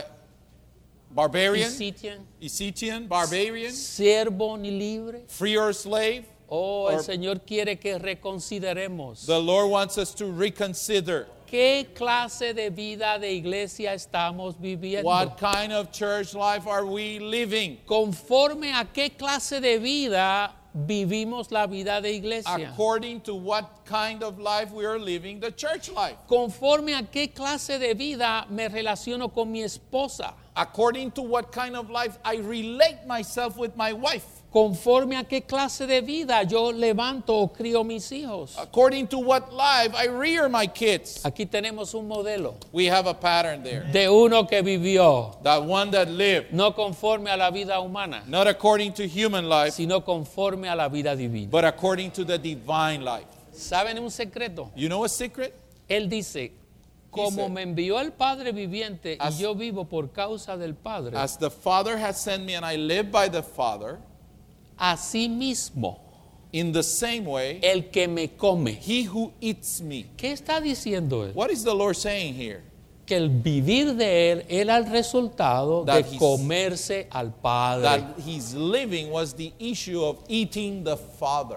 barbarian, Scythian, Scythian, barbarian, siervo ni libre. free or slave. Oh, el Or- Señor quiere que reconsideremos The Lord wants us to reconsider qué clase de vida de iglesia estamos viviendo. what kind of church life are we living, Conforme a qué clase de vida vivimos la vida de iglesia. according to what kind of life we are living, the church life, Conforme a qué clase de vida me relaciono con mi esposa. according to what kind of life I relate myself with my wife, Conforme a qué clase de vida yo levanto o crío mis hijos. according to what life I rear my kids. Aquí tenemos un modelo We have a pattern there. de uno que vivió, That one that lived, no conforme a la vida humana, not according to human life, sino conforme a la vida divina. but according to the divine life. ¿Saben un secreto? You know a secret? Él dice, como said, me envió el Padre viviente as- y yo vivo por causa del Padre, As the Father has sent me and I live by the Father, así mismo in the same way, el que me come. he who eats me. ¿Qué está diciendo él? What is the Lord saying here? Que el vivir de él era el resultado That de he's- comerse al Padre. That his living was the issue of eating the Father.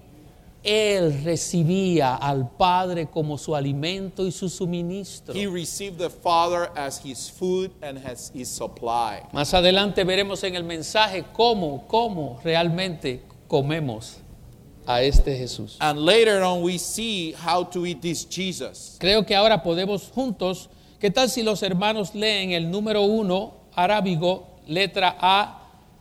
Él recibía al Padre como su alimento y su suministro. He received the Father as his food and as his supply. Más adelante veremos en el mensaje cómo realmente comemos a este Jesús. And later on we see how to eat this Jesus. Creo que ahora podemos juntos, ¿qué tal si los hermanos leen el número 1 arábigo, letra A,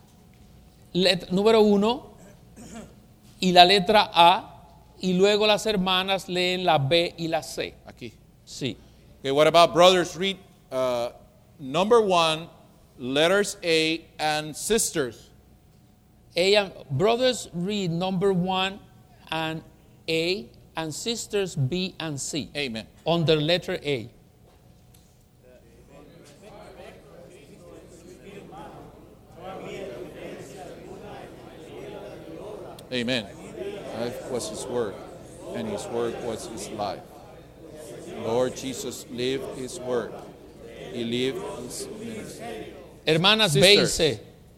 número 1 y la letra A, y luego las hermanas leen la B y la C. Aquí. Sí. Okay, what about brothers? Read number 1, letters A, and sisters. Brothers read number 1 and A, and sisters B and C. Amen. On the letter A. Amen. Life was his word, and his word was his life. Lord Jesus lived his word. He lived his ministry. Hermanas B y C.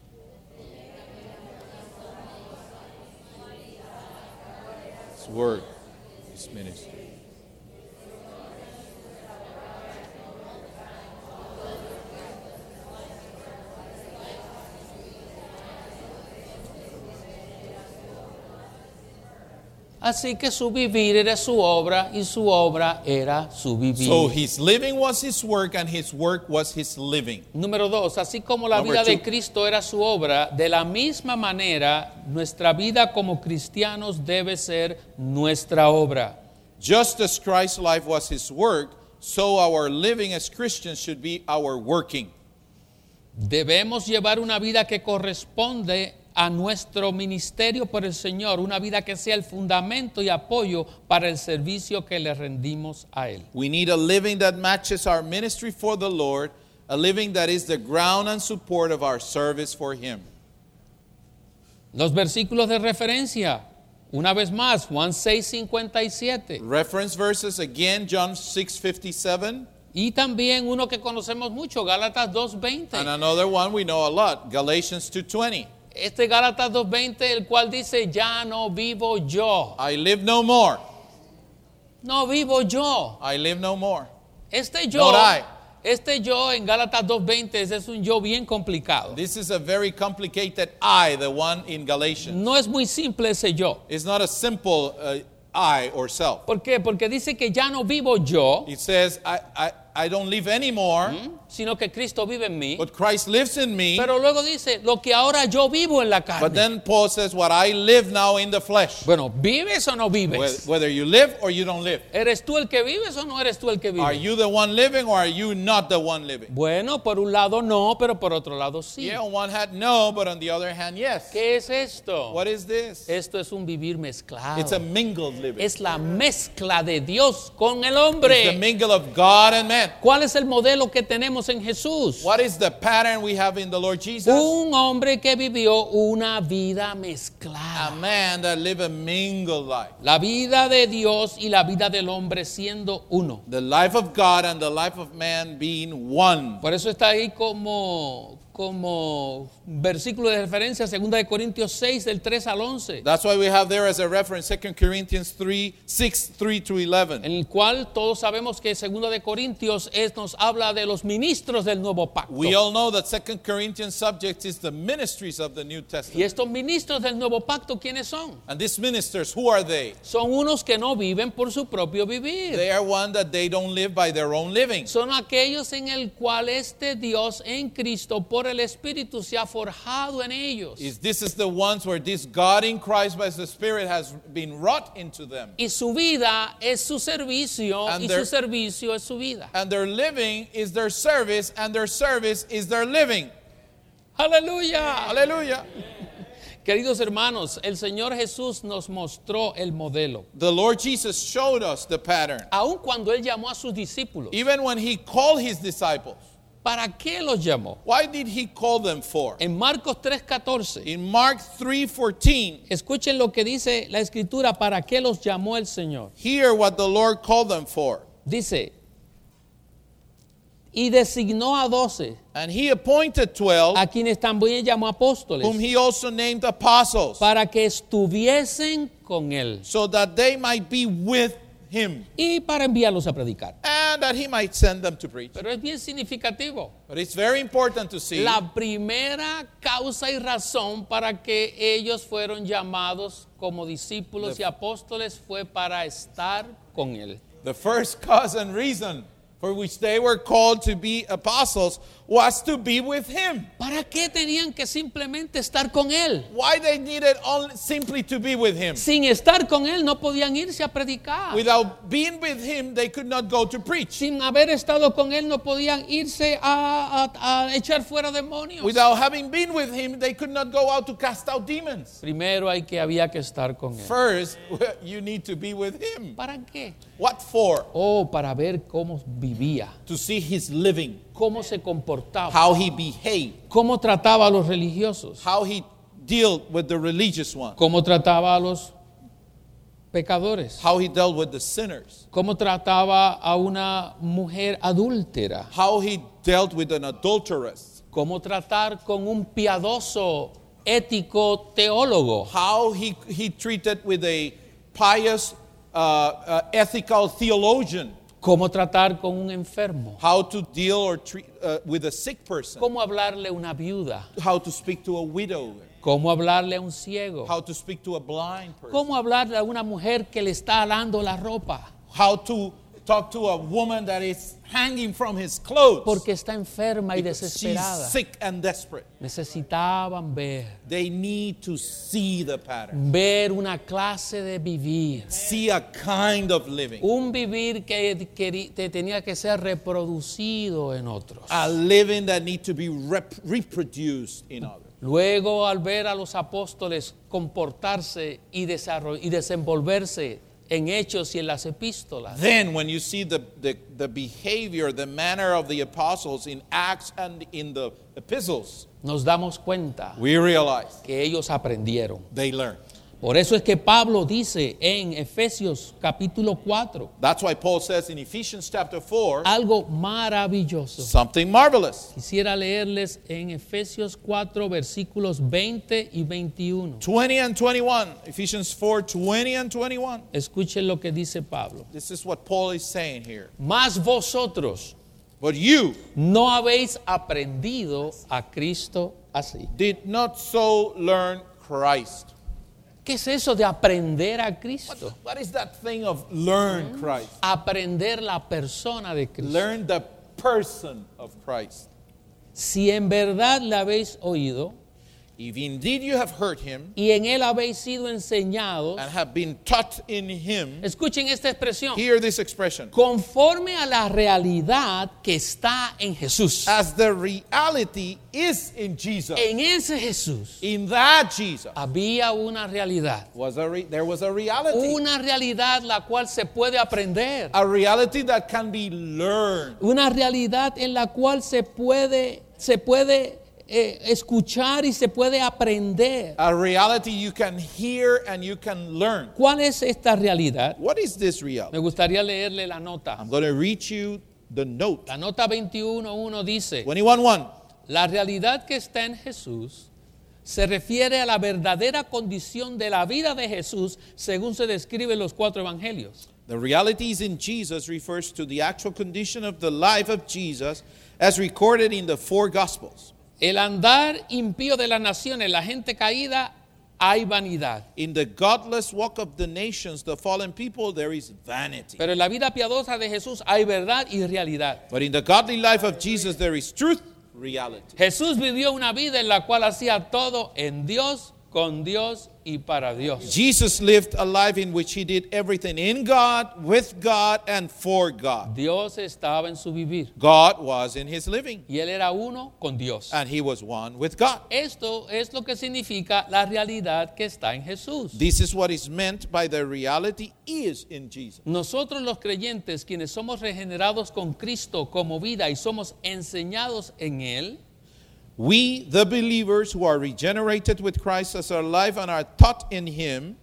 His word, his ministry. Así que su vivir era su obra y su obra era su vivir. So his living was his work, and his work was his living. Número 2, así como la Number vida de 2. Cristo era su obra, de la misma manera nuestra vida como cristianos debe ser nuestra obra. Just as Christ's life was his work, so our living as Christians should be our working. Debemos llevar una vida que corresponde a nuestro ministerio por el Señor, una vida que sea el fundamento y apoyo para el servicio que le rendimos a Él. We need a living that matches our ministry for the Lord, a living that is the ground and support of our service for him. Los versículos de referencia, una vez más, Juan 6:57. Reference verses again, John 6:57. Y también uno que conocemos mucho, Gálatas 2:20. And another one we know a lot, Galatians 2:20. Este Gálatas 2:20, el cual dice, ya no vivo yo. I live no more. No vivo yo. I live no more. Este yo, Not I. este yo en Gálatas 2:20 ese es un yo bien complicado. This is a very complicated I, the one in Galatians. No es muy simple ese yo. It's not a simple I or self. ¿Por qué? Porque dice que ya no vivo yo, It says, I don't live anymore, sino que Cristo vive en mí. but Christ lives in me. Pero luego dice, lo que ahora yo vivo en la But carne. then Paul says, what I live now in the flesh. Bueno, ¿vives o no vives? Whether you live or you don't live. ¿Eres tú el que vives o no eres tú el que Are vive? you the one living or are you not the one living? Bueno, por un lado no, pero por otro lado sí. Yeah, on one hand, no, but on the other hand, yes. ¿Qué es esto? What is this? Esto es un vivir mezclado. It's a mingled living. Es la mezcla de Dios con el It's the hombre. mingle of God and man. ¿Cuál es el modelo que tenemos en Jesús? What is the pattern we have in the Lord Jesus? Un hombre que vivió una vida A mezclada. man that lived a mingled life. La vida de Dios y la vida del hombre siendo uno. The life of God and the life of man being one. Por eso está ahí como versículo de referencia, 2 de Corintios 6, del 3 al 11. That's why we have there as a reference 2 Corinthians 3:6-3-11. En el cual todos sabemos que 2 de Corintios nos habla de los ministros del nuevo pacto. We all know that 2 Corinthians subject is the ministries of the New Y Testament. estos ministros del nuevo pacto, ¿quiénes son? And these ministers, who are they? Son unos que no viven por su propio vivir. They are one that they don't live by their own living. Son aquellos en el cual este Dios en Cristo por el Espíritu se ha forjado en ellos. This is the ones where this God in Christ by the Spirit has been wrought into them. Y su vida es su servicio And y their- su servicio es su vida. And their living is their service, and their service is their living. Aleluya. Hallelujah. Queridos hermanos, el Señor Jesús nos mostró el modelo. The Lord Jesus showed us the pattern. Aun cuando Él llamó a sus discípulos. Even when he called his disciples. ¿Para qué los llamó? Why did he call them for? En Marcos 3:14. In Mark 3:14, Escuchen lo que dice la Escritura, ¿para qué los llamó el Señor? hear what the Lord called them for. Dice, y designó a 12, And he appointed 12, a quienes también llamó apóstoles, whom he also named apostles, para que estuviesen con Él so that they might be with him, y para enviarlos a predicar. and that he might send them to preach. Pero es bien significativo. But it's very important to see La primera causa y razón para que ellos fueron llamados como discípulos y apóstoles fue para estar con Él. the first cause and reason for which they were called to be apostles, was to be with him. ¿Para qué tenían que simplemente estar con él? Why they needed only simply to be with him? Sin estar con él no podían irse a predicar. Without being with him, they could not go to preach. Sin haber estado con él no podían irse a echar fuera demonios. Without having been with him, they could not go out to cast out demons. Primero había que estar con él. First, you need to be with him. ¿Para qué? What for? Oh, para ver cómo vivía, To see his living, cómo se comportaba, how he behaved, cómo trataba a los religiosos, how he dealt with the religious ones, cómo trataba a los pecadores, how he dealt with the sinners, cómo trataba a una mujer adúltera, how he dealt with an adulteress, cómo tratar con un piadoso, ético teólogo, how he treated with a pious, ethical theologian, cómo tratar con un enfermo, how to deal or treat with a sick person, cómo hablarle a una viuda, how to speak to a widow, cómo hablarle a un ciego, how to speak to a blind person, cómo hablarle a una mujer que le está alando la ropa, how to talk to a woman that is hanging from his clothes porque está enferma y because she's desesperada. sick and desperate. Necesitaban They need to see the pattern, ver una clase de vivir, see a kind of living, un vivir que tenía que ser reproducido en otros. a living that needs to be reproduced in others. Luego, al ver a los apóstoles comportarse y desenvolverse en hechos y en las epístolas, Then when you see the behavior, the manner of the apostles in Acts and in the epistles, nos damos cuenta we realize que ellos aprendieron. they learned. Por eso es que Pablo dice en Efesios capítulo 4 That's why Paul says in Ephesians chapter 4, algo maravilloso. something marvelous. Quisiera leerles en Efesios 4 versículos 20 y 21. 20 and 21. Ephesians 4, 20 and 21. Escuchen lo que dice Pablo. This is what Paul is saying here. Mas vosotros But you no habéis aprendido a Cristo así. did not so learn Christ. ¿Qué es eso de aprender a Cristo? What is that thing of learn Christ? Aprender la persona de Cristo. Learn the person of Christ. Si en verdad le habéis oído If indeed you have heard him y en él habéis sido enseñados, and have been taught in him, escuchen esta expresión, hear this expression, conforme a la realidad que está en Jesús. as the reality is in Jesus. En ese Jesús In that Jesus había una realidad. there was a reality. Una realidad la cual se puede aprender. A reality that can be learned. Una realidad en la cual se puede escuchar y se puede aprender. A reality you can hear and you can learn. ¿Cuál es esta realidad? What is this reality? Me gustaría leerle la nota. I'm going to read you the note. La nota 21.1 dice: 21:1. la realidad que está en Jesús se refiere a la verdadera condición de la vida de Jesús según se describe en los 4 evangelios. The realities in Jesus refers to the actual condition of the life of Jesus as recorded in the 4 Gospels. El andar impío de las naciones, la gente caída, hay vanidad. In the godless walk of the nations, the fallen people, there is vanity. Pero en la vida piadosa de Jesús hay verdad y realidad. But in the godly life of Jesus, there is truth, reality. Jesús vivió una vida en la cual hacía todo en Dios, con Dios y para Dios. Jesus lived a life in which he did everything in God, with God, and for God. Dios estaba en su vivir God was in his living, y él era uno con Dios. and he was one with God. Esto es lo que significa la realidad que está en Jesús. This is what is meant by the reality is in Jesus. Nosotros los creyentes, quienes somos regenerados con Cristo como vida y somos enseñados en Él, We, the believers who are regenerated with Christ as our life and are taught in him,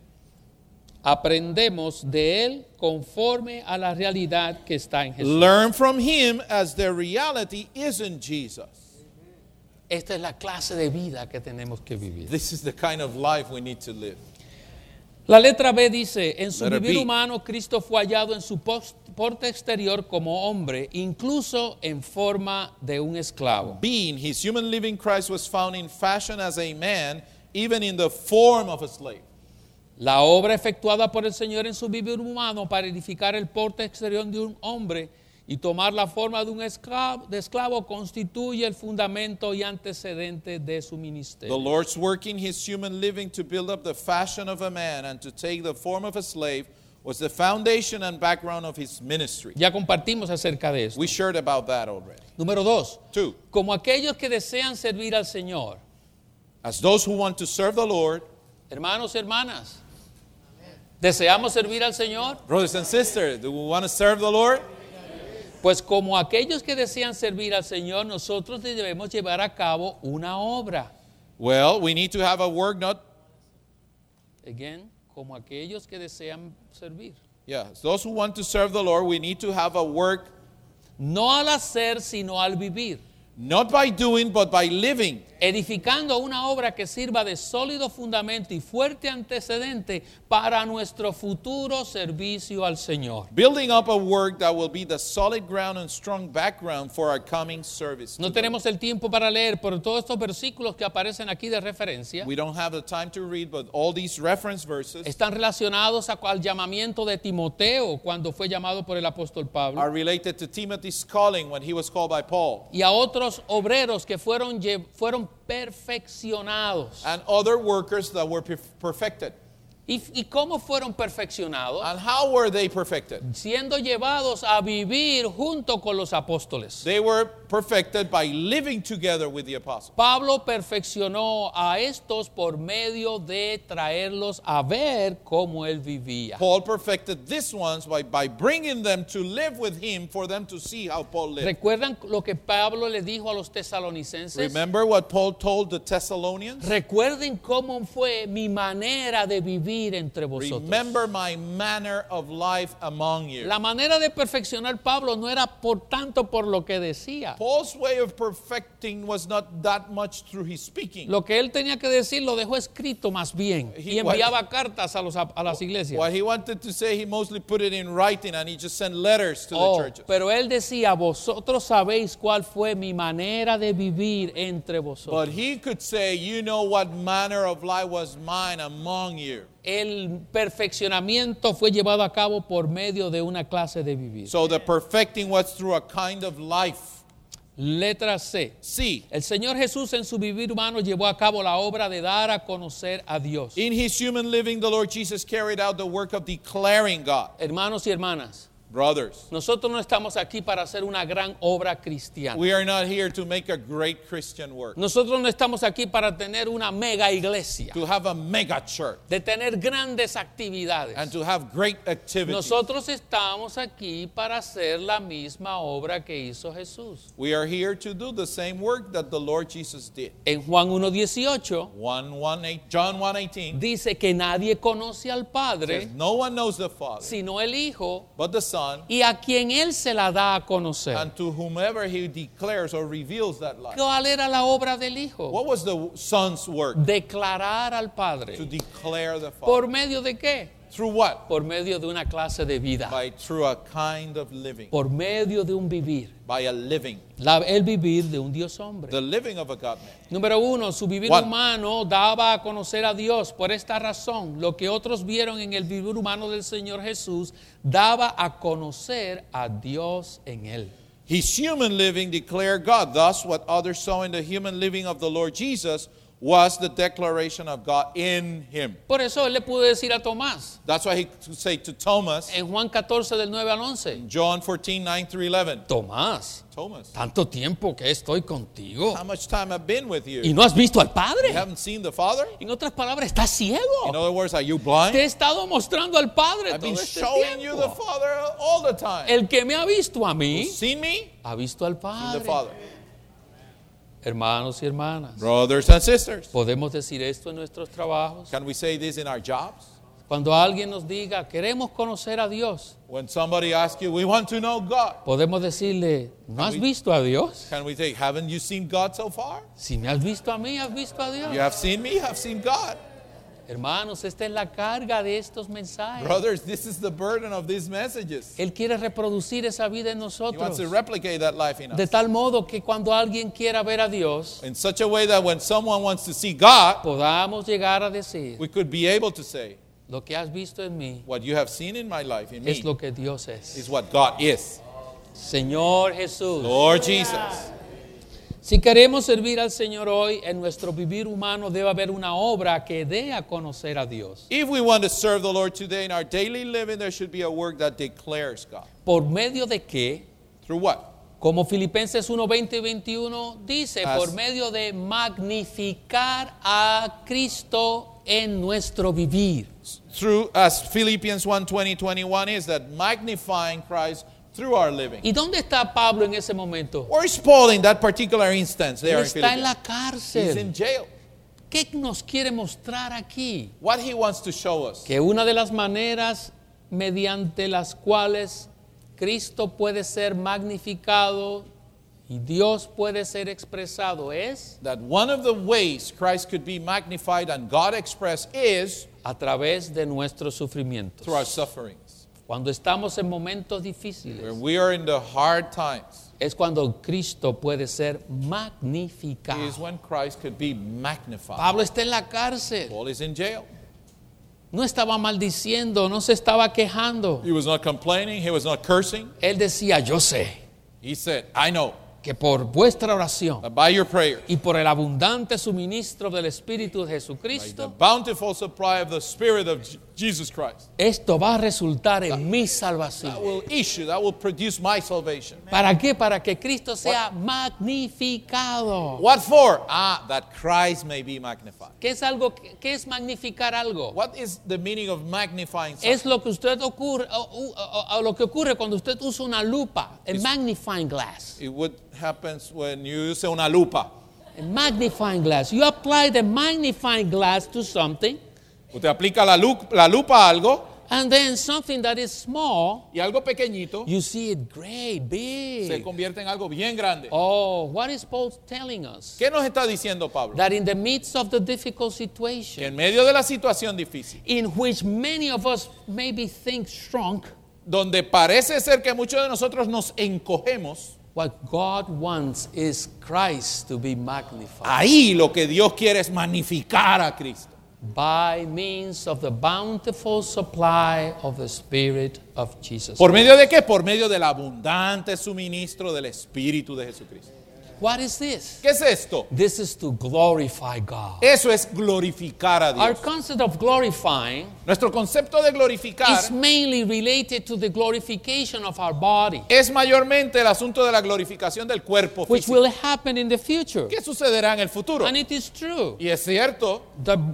aprendemos de Él conforme a la realidad que está en Jesús. learn from him as the reality is in Jesus. Esta es la clase de vida que tenemos que vivir. This is the kind of life we need to live. La letra B dice: en su Letter vivir B. humano, Cristo fue hallado en su porte exterior como hombre, incluso en forma de un esclavo. Being his human living, Christ was found in fashion as a man, even in the form of a slave. La obra efectuada por el Señor en su vivir humano para edificar el porte exterior de un hombre y tomar la forma de un esclavo constituye el fundamento y antecedente de su The ministerio. Lord's working his human living to build up the fashion of a man and to take the form of a slave was the foundation and background of his ministry. Ya compartimos acerca de esto. We shared about that already. Número 2. 2. Como aquellos que desean servir al Señor. As those who want to serve the Lord, Hermanos y hermanas, ¿deseamos servir al Señor? brothers and sisters, do we want to serve the Lord? Pues como aquellos que desean servir al Señor, nosotros debemos llevar a cabo una obra. Well, we need to have a work, not, Again, como aquellos que desean servir. as those who want to serve the Lord, we need to have a work, No al hacer, sino al vivir. not by doing, but by living. Edificando una obra que sirva de sólido fundamento y fuerte antecedente para nuestro futuro servicio al Señor. Building up a work that will be the solid ground and strong background for our coming service. No tenemos el tiempo para leer, pero todos estos versículos que aparecen aquí de referencia We don't have the time to read, but all these reference verses están relacionados al llamamiento de Timoteo cuando fue llamado por el apóstol Pablo are related to Timothy's calling when he was called by Paul, y a otros obreros que fueron perfeccionados. and other workers that were perfected. ¿Y cómo fueron perfeccionados? And how were they perfected? Siendo llevados a vivir junto con los apóstoles. They were perfected by living together with the apostles. Pablo perfeccionó a estos por medio de traerlos a ver cómo él vivía. Paul perfected these ones by bringing them to live with him for them to see how Paul lived. ¿Recuerdan lo que Pablo le dijo a los tesalonicenses? Remember what Paul told the Thessalonians? Recuerden cómo fue mi manera de vivir entre vosotros. Remember my manner of life among you. La manera de perfeccionar Pablo no era por tanto por lo que decía. Paul's way of perfecting was not that much through his speaking. Lo que él tenía que decir lo dejó escrito más bien y enviaba cartas a las iglesias. What he wanted to say, he mostly put it in writing, and he just sent letters to the churches. Pero él decía, vosotros sabéis cuál fue mi manera de vivir entre vosotros. But he could say, you know what manner of life was mine among you. El perfeccionamiento fue llevado a cabo por medio de una clase de vivir. So the perfecting was through a kind of life. Letra C. C. El Señor Jesús en su vivir humano llevó a cabo la obra de dar a conocer a Dios. In his human living, the Lord Jesus carried out the work of declaring God. Hermanos y hermanas, Brothers, nosotros no estamos aquí para hacer una gran obra cristiana. we are not here to make a great Christian work, Nosotros no estamos aquí para tener una mega iglesia, to have a mega church, de tener grandes actividades. and to have great activities. Nosotros estamos aquí para hacer la misma obra que hizo Jesús. We are here to do the same work that the Lord Jesus did. En Juan 1:18 John 1:18 dice que nadie conoce al Padre says, no one knows the Father sino el Hijo but the Son, y a quien Él se la da a conocer. and to whomever he declares or reveals that life. ¿Cuál era la obra del Hijo? What was the Son's work? Declarar al To Padre. declare the Father. ¿Por medio de qué? Through what? Por medio de una clase de vida. Through a kind of living. Por medio de un vivir. By a living. El vivir de un Dios hombre. The living of a God man. Número 1, su vivir One. humano daba a conocer a Dios. Por esta razón, lo que otros vieron en el vivir humano del Señor Jesús, daba a conocer a Dios en él. His human living declared God. Thus, what others saw in the human living of the Lord Jesus was the declaration of God in him. Por eso él le pudo decir a Tomás, That's why he could say to Thomas, en Juan 14 del 9 al 11, John 14:9-11, Tomás, Thomas, tanto tiempo que estoy contigo how much time I've been with you? y no has visto al You Padre. haven't seen the Father? En otras palabras, estás In ciego. other words, are you blind? Te he estado mostrando al Padre I've todo been este showing you the tiempo. Father all the time. El que me ha visto a mí, You've seen me? ha visto al Seen the Padre. Father. Hermanos y hermanas, Brothers and sisters, podemos decir esto en nuestros trabajos. can we say this in our jobs? Cuando alguien nos diga, queremos conocer a Dios, When somebody asks you, we want to know God, podemos decirle, ¿no has visto a Dios? can we say, haven't you seen God so far? Si me has visto a mí, has visto a Dios. You have seen me, you have seen God. Hermanos, esta es la carga de estos mensajes. Brothers, this is the burden of these messages. Él quiere reproducir esa vida en He wants nosotros. to replicate that life in De us. tal modo que cuando alguien quiera ver a Dios, In such a way that when someone wants to see God, podamos llegar a decir, we could be able to say, lo que has visto en mí what you have seen in my life, in es me, lo que Dios es. is what God is. Señor Jesús. Lord Jesus. Si queremos servir al Señor hoy, en nuestro vivir humano debe haber una obra que dé a conocer a Dios. If we want to serve the Lord today in our daily living, there should be a work that declares God. ¿Por medio de qué? Through what? Como Filipenses 1, 20 y 21 dice, As- por medio de magnificar a Cristo en nuestro vivir. Through, as Philippians 1, 20, 21 is, that magnifying Christ through our living. ¿Y dónde está Pablo en ese momento? Where is Paul in that particular instance Él there in está en la Philippians? He's in cárcel. jail. ¿Qué nos quiere mostrar aquí? What he wants to show us. Que una de las maneras mediante las cuales Cristo puede ser magnificado y Dios puede ser expresado es That one of the ways Christ could be magnified and God expressed is a través de nuestros sufrimientos. through our sufferings. Cuando estamos en momentos difíciles, When we are in the hard times, es cuando Cristo puede ser magnificado. is when Christ could be magnified. Pablo está en la cárcel. Paul is in jail. No estaba maldiciendo, no se estaba quejando. He was not complaining. He was not cursing. Él decía, yo sé He said, I know que por vuestra oración that by your prayer, y por el abundante suministro del Espíritu de by the Jesucristo, bountiful supply of the Spirit of Jesus Christ, esto va a resultar en mi that salvación. will issue, that will produce my salvation. ¿Para qué? Para que Cristo sea magnificado. What for? That Christ may be magnified. ¿Qué es algo? ¿Qué es magnificar algo? What is the meaning of magnifying something? Es lo que lo que ocurre cuando usted usa una lupa, a magnifying glass. What happens when you use una lupa? A magnifying glass. You apply the magnifying glass to something, Usted aplica la lupa a algo and then something that is small, y algo pequeñito you see it great, se big. convierte en algo bien grande. Oh, what is Paul telling us? ¿Qué nos está diciendo Pablo? That in the midst of the difficult Que situation, en medio de la situación difícil, in which many of us maybe think shrunk, donde parece ser que muchos de nosotros nos encogemos, what God wants is Christ to be magnified ahí lo que Dios quiere es magnificar a Cristo. by means of the bountiful supply of the Spirit of Jesus. ¿Por medio de qué? Por medio del abundante suministro del Espíritu de Jesucristo. What is this? ¿Qué es esto? This is to glorify God. Eso es glorificar a Our Dios. concept of glorifying Nuestro concepto de glorificar is mainly related to the glorification of our body, es mayormente el asunto de la glorificación del cuerpo which físico. will happen in the future. ¿Qué sucederá en el futuro? And it is true. Y es cierto,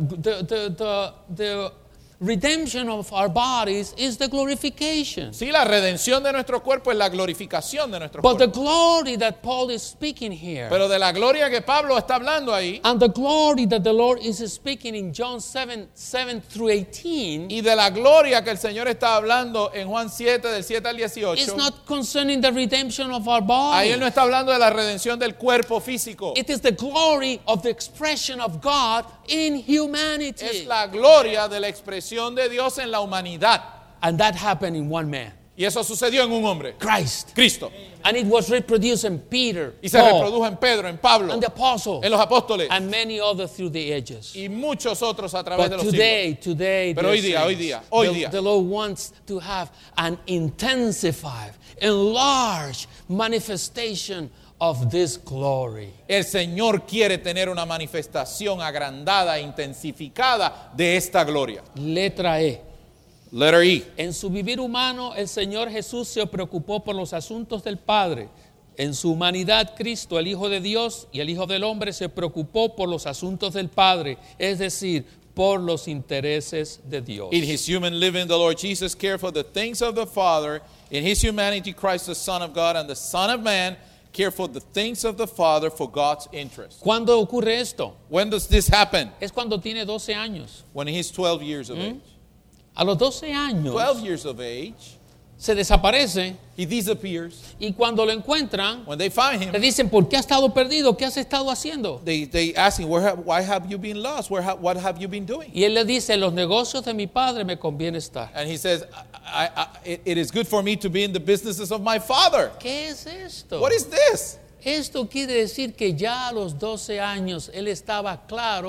The redemption of our bodies is the glorification. sí, la redención de nuestro cuerpo es la glorificación de nuestro But the cuerpo. glory that Paul is speaking here, Pero de la gloria que Pablo está hablando ahí, and the glory that the Lord is speaking in John 7 through 18, y de la gloria que el Señor está hablando en Juan 7, del 7 al is 18, not concerning the redemption of our ahí body. Él no está hablando de la redención del cuerpo físico. It is the glory of the expression of God in Es humanity. la gloria de la expresión de Dios en la humanidad. And that happened in one man, Y eso sucedió en un hombre, Christ. Cristo. And it was reproduced in Peter, Y se Paul, reprodujo en Pedro, en Pablo, and the apostles, en los apóstoles and many others through the ages. y muchos otros a través de But los siglos. today, Pero dear hoy día, saints, the Lord wants to have an intensified, enlarged manifestation of this glory. El Señor quiere tener una manifestación agrandada, intensificada de esta gloria. Letra E. Letter E. En su vivir humano, el Señor Jesús se preocupó por los asuntos del Padre. En su humanidad, Cristo, el Hijo de Dios y el Hijo del Hombre, se preocupó por los asuntos del Padre, es decir, por los intereses de Dios. In his human living, the Lord Jesus cared for the things of the Father. In his humanity, Christ, the Son of God and the Son of Man, cared for the things of the Father for God's interest. ¿Cuándo ocurre esto? When does this happen? Es cuando tiene 12 años. When he's 12 years of age. A los 12 años 12 years of age, se desaparece he disappears. y cuando lo encuentran, When they find le him, dicen, ¿por qué has estado perdido? ¿Qué has estado haciendo? they ask him, why have you been lost? What have you been doing? Y él le dice, en los negocios de mi padre me conviene estar. And he says, it is good for me to be in the businesses of my Father. ¿Qué es esto? What is this? Esto quiere decir que ya a los 12 años él estaba claro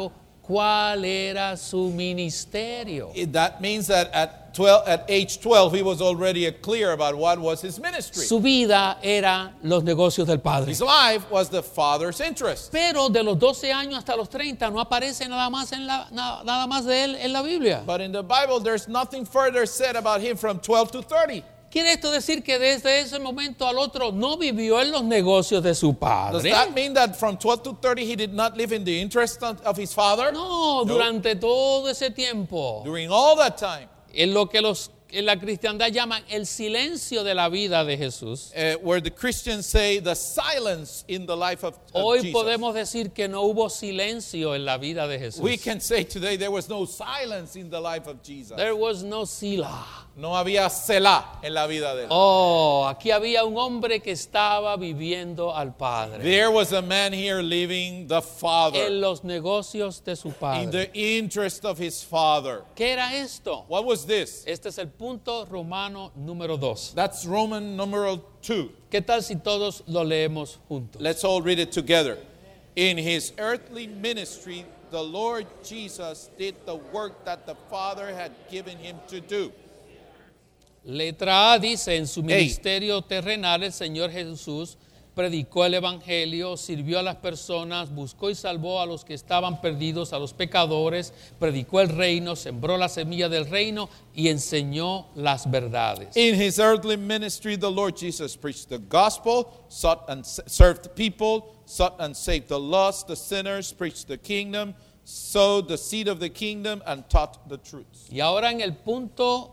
cuál era su ministerio. That means that at age 12, he was already clear about what was his ministry. Su vida era los negocios del Padre. His life was the Father's interest. Pero de los 12 años hasta los 30 no aparece nada más de él en la Biblia. But in the Bible, there's nothing further said about him from 12 to 30. ¿Quiere esto decir que desde ese momento al otro no vivió en los negocios de su Does padre? that mean that from 12 to 30 he did not live in the interest of his father? No, durante todo ese tiempo. During all that time, En lo que en la cristiandad llaman el silencio de la vida de Jesús. where the Christians say the silence in the life of Hoy Jesus. podemos decir que no hubo silencio en la vida de Jesús. We can say today there was no silence in the life of Jesus. There was no Selah. No había Selah en la vida de él. Oh, aquí había un hombre que estaba viviendo al Padre. There was a man here living the Father En los negocios de su in Padre. the interest of his Father. ¿Qué era esto? What was this? Este es el punto romano número 2. That's Roman numeral 2. ¿Qué tal si todos lo leemos juntos? Let's all read it together. In his earthly ministry, the Lord Jesus did the work that the Father had given him to do. Letra A dice, en su ministerio terrenal el Señor Jesús predicó el evangelio, sirvió a las personas, buscó y salvó a los que estaban perdidos, a los pecadores, predicó el reino, sembró la semilla del reino y enseñó las verdades. In his earthly ministry, the Lord Jesus preached the gospel, sought and served the people, sought and saved the lost, the sinners, preached the kingdom, sowed the seed of the kingdom, and taught the truths. Y ahora en el punto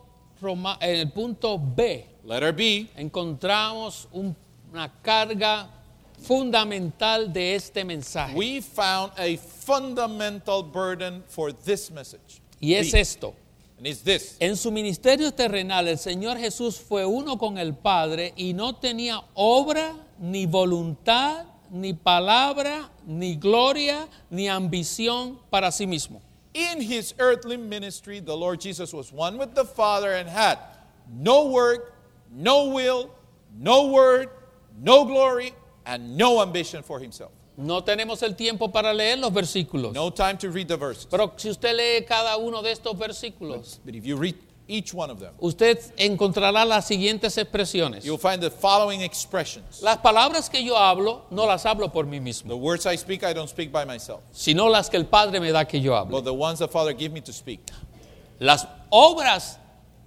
B Letter B, encontramos una carga fundamental de este mensaje. we found a fundamental burden for this message. Y es B. esto. And it's this. En su ministerio terrenal, el Señor Jesús fue uno con el Padre y no tenía obra, ni voluntad, ni palabra, ni gloria, ni ambición para sí mismo. In his earthly ministry, the Lord Jesus was one with the Father and had no work, no will, no word, no glory, and no ambition for himself. No tenemos el tiempo para leer los versículos. No time to read the verses. Pero si usted lee cada uno de estos versículos, But if you read each one of them, usted encontrará las siguientes expresiones. you'll find the following expressions. Las palabras que yo hablo, no las hablo por mí mismo, The words I speak, I don't speak by myself, sino las que el Padre me da que yo hable. but the ones the Father give me to speak. Las obras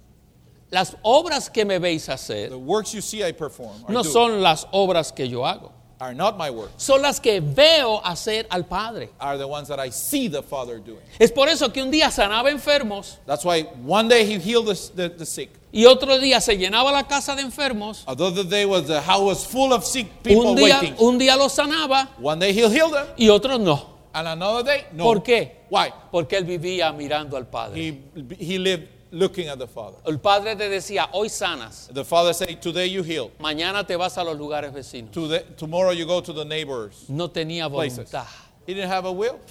que me veis hacer The works you see I perform or no do son las obras que yo hago, are not my works, son las que veo hacer al Padre. are the ones that I see the Father doing. Es por eso que un día sanaba enfermos That's why one day he healed the sick. y otro día se llenaba la casa de enfermos. Another day the house was full of sick people waiting. Un día los sanaba One day he'll heal them, y otros no. and another day, no. ¿Por qué? Why? Porque él vivía mirando al Padre. He lived looking at the Father. El Padre te decía, hoy sanas, The Father said, today you heal. mañana te vas a los lugares vecinos. Tomorrow you go to the neighbors' No tenía places. voluntad. He didn't have a will.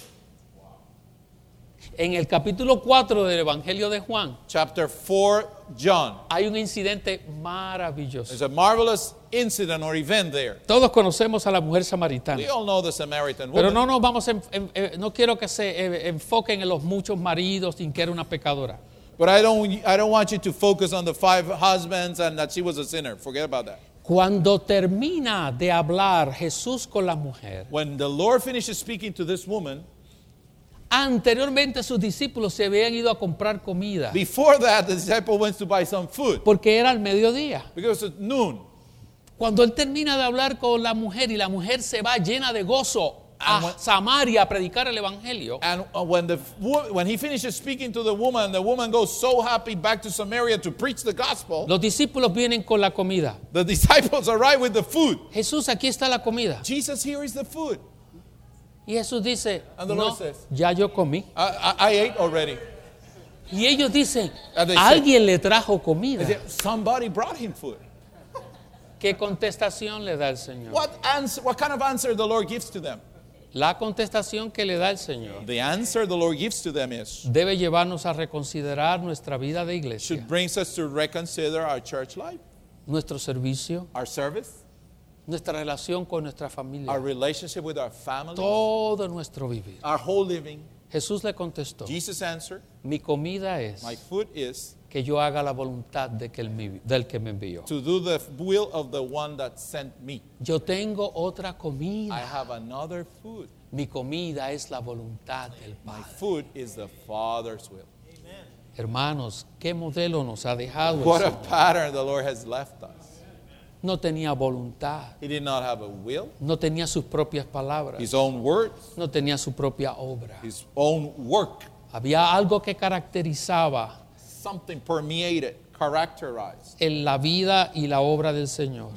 En el capítulo 4 del Evangelio de Juan Chapter 4, John. hay un incidente maravilloso. There's a marvelous incident or event there. Todos conocemos a la mujer samaritana. We all know the Samaritan Pero woman. no nos vamos no quiero que se enfoquen en los muchos maridos sin que era una pecadora. But I don't want you to focus on the 5 husbands and that she was a sinner. Forget about that. Cuando termina de hablar Jesús con la mujer, When the Lord finishes speaking to this woman, anteriormente sus discípulos se habían ido a comprar comida before that the disciple went to buy some food porque era al mediodía. because it's noon. Cuando él termina de hablar con la mujer y la mujer se va llena de gozo a Samaria a predicar el evangelio, And when he finishes speaking to the woman goes so happy back to Samaria to preach the gospel. los discípulos vienen con la comida. The disciples arrive with the food. Jesús, aquí está la comida. Jesus, here is the food. Y Jesús dice, And the no, Lord says, ya yo comí. I ate already. Y ellos dicen, And they say- alguien le trajo comida. They said, somebody brought him food. ¿Qué contestación le da el Señor? What kind of answer the Lord gives to them? La contestación que le da el Señor The answer the Lord gives to them is, debe llevarnos a reconsiderar nuestra vida de iglesia, should bring us to reconsider our church life, nuestro servicio, our service, nuestra relación con nuestra familia, our relationship with our family, todo nuestro vivir. our whole living. Jesús le contestó, Jesus answered, mi comida es my food is que yo haga la voluntad del que me envió. to do the will of the one that sent me. Yo tengo otra I comida. have another food. Mi comida es la voluntad del My Padre. food is the Father's will. Hermanos, ¿qué modelo nos ha dejado el What a Señor? pattern the Lord has left us. No tenía voluntad, He did not have a will, no tenía sus propias palabras, his own words, no tenía su propia obra. his own work. Había algo que caracterizaba Something permeated, characterized en la vida y la obra del Señor.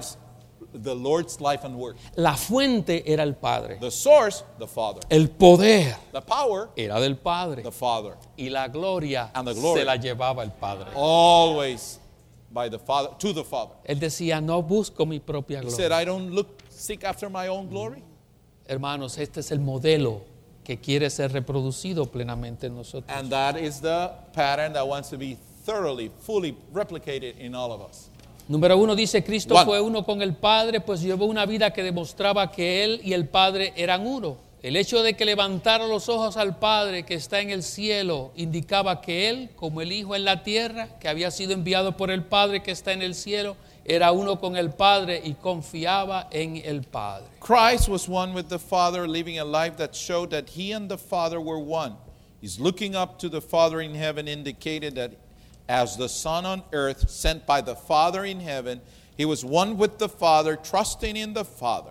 the Lord's life and work. La fuente era el Padre, The source, the Father. el poder The power, era del Padre the Father. y la gloria And the glory. se la llevaba el Padre. Always by the Father, to the Father. Él decía, no busco mi propia He said, gloria. I don't seek after my own glory. Hermanos, este es el modelo que quiere ser reproducido plenamente en nosotros. And that is the pattern that wants to be thoroughly, fully replicated in all of us. Número 1 dice, Cristo One. fue uno con el Padre, pues llevó una vida que demostraba que Él y el Padre eran uno. El hecho de que levantara los ojos al Padre que está en el cielo indicaba que Él, como el Hijo en la tierra, que había sido enviado por el Padre que está en el cielo, era uno con el Padre y confiaba en el Padre. Christ was one with the Father, living a life that showed that he and the Father were one. His looking up to the Father in heaven indicated that as the Son on earth, sent by the Father in heaven, he was one with the Father, trusting in the Father.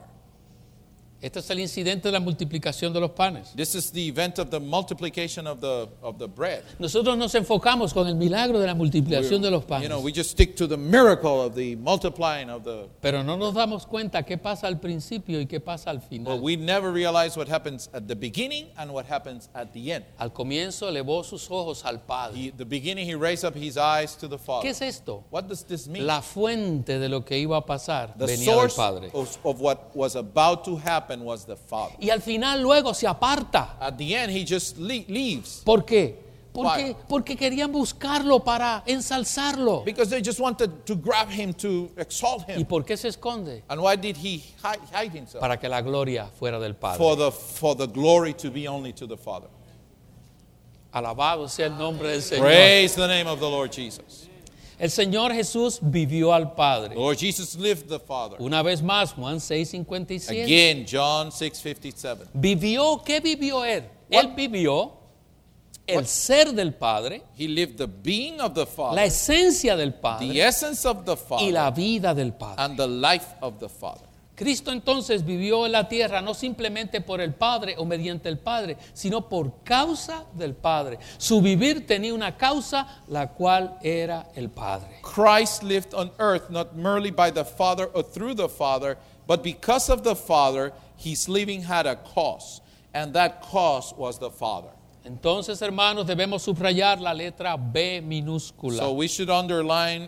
Este es el incidente de la multiplicación de los panes. This is the event of the multiplication of the bread. Nosotros nos enfocamos con el milagro de la multiplicación de los panes. We just stick to the miracle of the multiplying of the. Pero no nos damos cuenta qué pasa al principio y qué pasa al But final. we never realize what happens at the beginning and what happens at the end. Al comienzo elevó sus ojos al Padre. The beginning, he raised up his eyes to the Father. ¿Qué es esto? What does this mean? La fuente de lo que iba a pasar The venía del source Padre. of what was about to happen was the Father. Y al final luego se aparta. At the end, he just leaves ¿Por qué? Why? Porque querían buscarlo para ensalzarlo. because they just wanted to grab him to exalt ¿Y him. por qué se esconde? And why did he hide himself? Para que la gloria fuera del Padre. For the glory to be only to the Father. Alabado sea el nombre del Señor. Praise the name of the Lord Jesus. El Señor Jesús vivió al Padre. The Lord Jesus lived the Father. Una vez más, Juan 6:57. Again, John 6:57. ¿Vivió? ¿Qué vivió Él? What? Él vivió el ser del Padre, He lived the being of the la Father, esencia del the Padre essence of the y Father, la vida del Padre. and the life of the Father. Cristo entonces vivió en la tierra no simplemente por el Padre o mediante el Padre, sino por causa del Padre. Su vivir tenía una causa, la cual era el Padre. Christ lived on earth not merely by the Father or through the Father, but because of the Father, his living had a cause, and that cause was the Father. Entonces, hermanos, debemos subrayar la letra B minúscula, So we should underline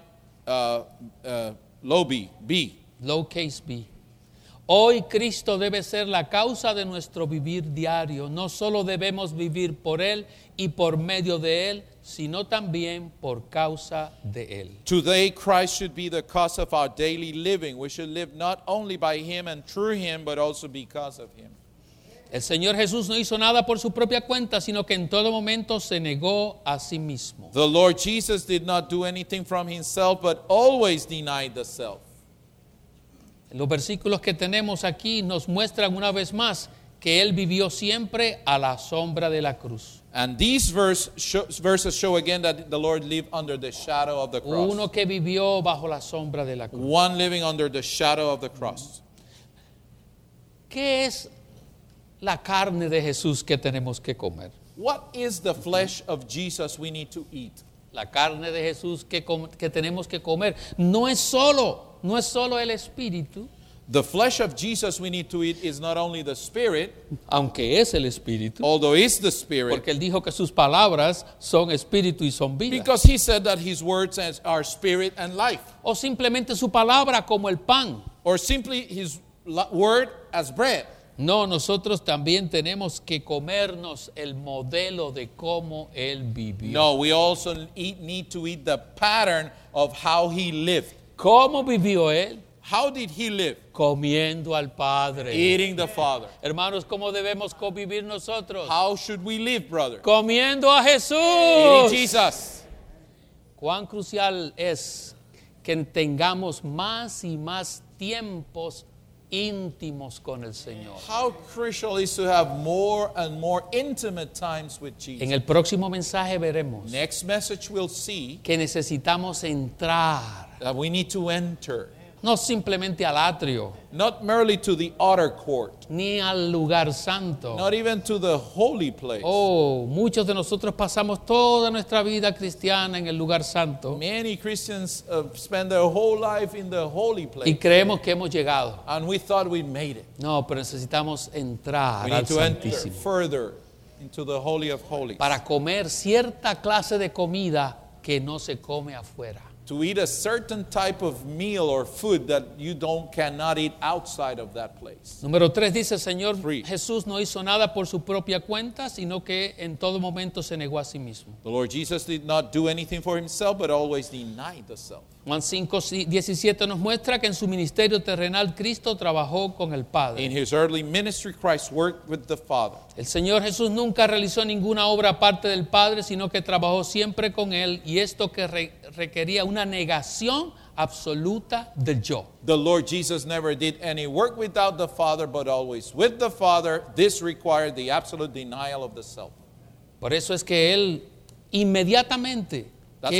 low B, B. lowercase b. Hoy Cristo debe ser la causa de nuestro vivir diario. No solo debemos vivir por Él y por medio de Él, sino también por causa de Él. Today, Christ should be the cause of our daily living. We should live not only by him and through him, but also because of him. El Señor Jesús no hizo nada por su propia cuenta, sino que en todo momento se negó a sí mismo. The Lord Jesus did not do anything from himself, but always denied the self. Los versículos que tenemos aquí nos muestran una vez más que Él vivió siempre a la sombra de la cruz. And these verses show again that the Lord lived under the shadow of the cross. Uno que vivió bajo la sombra de la cruz. One living under the shadow of the cross. ¿Qué es la carne de Jesús que tenemos que comer? What is the flesh of Jesus we need to eat? La carne de Jesús que tenemos que comer no es solo el espíritu, The flesh of Jesus we need to eat is not only the spirit, aunque es el espíritu, although it's the spirit, porque Él dijo que sus palabras son espíritu y son vida. because he said that his words are spirit and life. O simplemente su palabra como el pan. Or simply his word as bread. No, nosotros también tenemos que comernos el modelo de cómo Él vivió. No, we also need to eat the pattern of how he lived. ¿Cómo vivió Él? How did he live? Comiendo al Padre. Eating the Father. Hermanos, ¿cómo debemos convivir nosotros? How should we live, brother? Comiendo a Eating Jesús. Jesus. Cuán crucial es que tengamos más y más tiempos íntimos con el Señor. How crucial is to have more and more intimate times with En Jesus. el próximo mensaje veremos Next message we'll see que necesitamos entrar, that we need to enter, no simplemente al atrio, not merely to the outer court, ni al lugar santo. not even to the holy place. Oh, muchos de nosotros pasamos toda nuestra vida cristiana en el lugar santo Many Christians spend their whole life in the holy y place, creemos que hemos llegado. and we thought we made it. No, pero necesitamos entrar We al need to enter Santísimo further into the Holy of Holies, para comer cierta clase de comida que no se come afuera. to eat a certain type of meal or food that you cannot eat outside of that place. Número 3 dice, el Señor Three. Jesús no hizo nada por su propia cuenta, sino que en todo momento se negó a sí mismo. The Lord Jesus did not do anything for himself, but always denied the self. Juan 5:17 nos muestra que en su ministerio terrenal Cristo trabajó con el Padre. In his early ministry, Christ worked with the Father. El Señor Jesús nunca realizó ninguna obra aparte del Padre, sino que trabajó siempre con Él, y esto que requería una negación absoluta del yo. The Lord Jesus never did any work without the Father, but always with the Father. This required the absolute denial of the self. Por eso es que Él inmediatamente That's